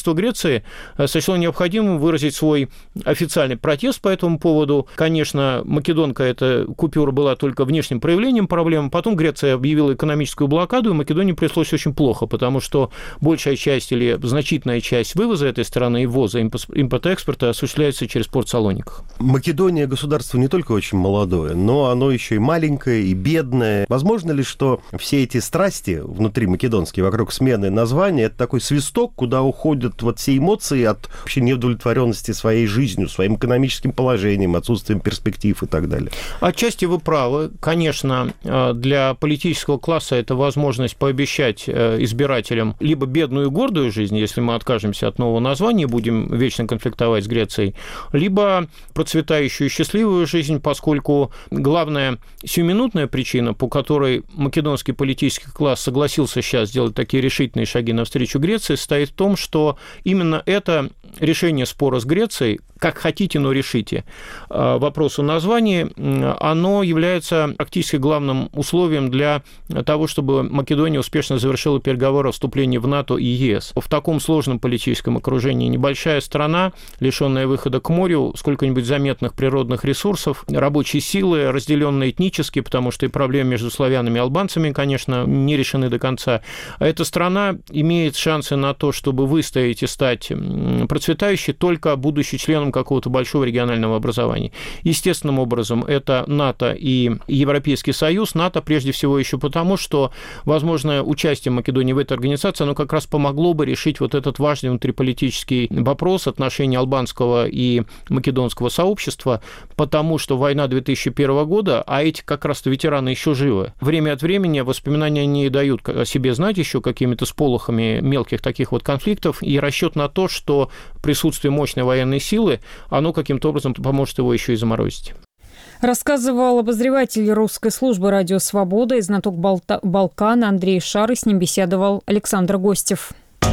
правительство Греции сочло необходимым выразить свой официальный протест по этому поводу. Конечно, македонка эта купюра была только внешним проявлением проблемы. Потом Греция объявила экономическую блокаду, и Македонии пришлось очень плохо, потому что большая часть или значительная часть вывоза этой страны и ввоза, импорта-экспорта осуществляется через порт Салониках. Македония государство не только очень молодое, но оно еще и маленькое, и бедное. Возможно ли, что все эти страсти внутри македонские вокруг смены названия — это такой свисток, куда уходят вот все эмоции от вообще неудовлетворенности своей жизнью, своим экономическим положением, отсутствием перспектив и так далее? Отчасти вы правы. Конечно, для политического класса это возможность пообещать избирателям либо бедную и гордую жизнь, если мы откажемся от нового названия и будем вечно конфликтовать с Грецией, либо процветающую и счастливую жизнь, поскольку главная сиюминутная причина, по которой македонский политический класс согласился сейчас сделать такие решительные шаги навстречу Греции, состоит в том, что именно это решение спора с Грецией, как хотите, но решите, вопрос о названии, оно является практически главным условием для того, чтобы Македония успешно завершила переговоры о вступлении в НАТО и ЕС. В таком сложном политическом окружении небольшая страна, лишенная выхода к морю, сколько-нибудь заметных природных ресурсов, рабочей силы, разделенные этнически, потому что и проблемы между славянами и албанцами, конечно, не решены до конца. А эта страна имеет шансы на то, чтобы выстоять и стать процветающей, только будучи членом какого-то большого регионального образования. Естественным образом это НАТО и Европейский Союз. НАТО прежде всего еще потому, что, возможно, участие Македонии в этой организации, оно как раз помогло бы решить вот этот важный внутриполитический вопрос отношений албанского и македонского сообщества, потому что война две тысячи первого года, а эти как раз-то ветераны еще живы. Время от времени воспоминания не дают о себе знать еще какими-то сполохами мелких таких вот конфликтов, и расчет на то, что присутствие мощной военной силы, оно каким-то образом поможет его еще и заморозить. Рассказывал обозреватель русской службы «Радио Свобода» и знаток Балта- Балкана Андрей Шар, и с ним беседовал Александр Гостев.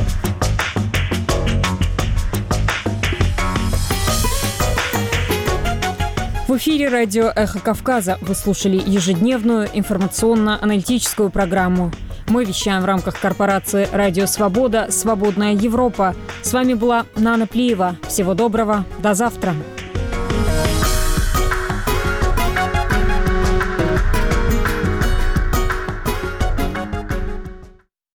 В эфире радио «Эхо Кавказа» вы слушали ежедневную информационно-аналитическую программу. Мы вещаем в рамках корпорации «Радио Свобода. Свободная Европа». С вами была Нана Плиева. Всего доброго. До завтра.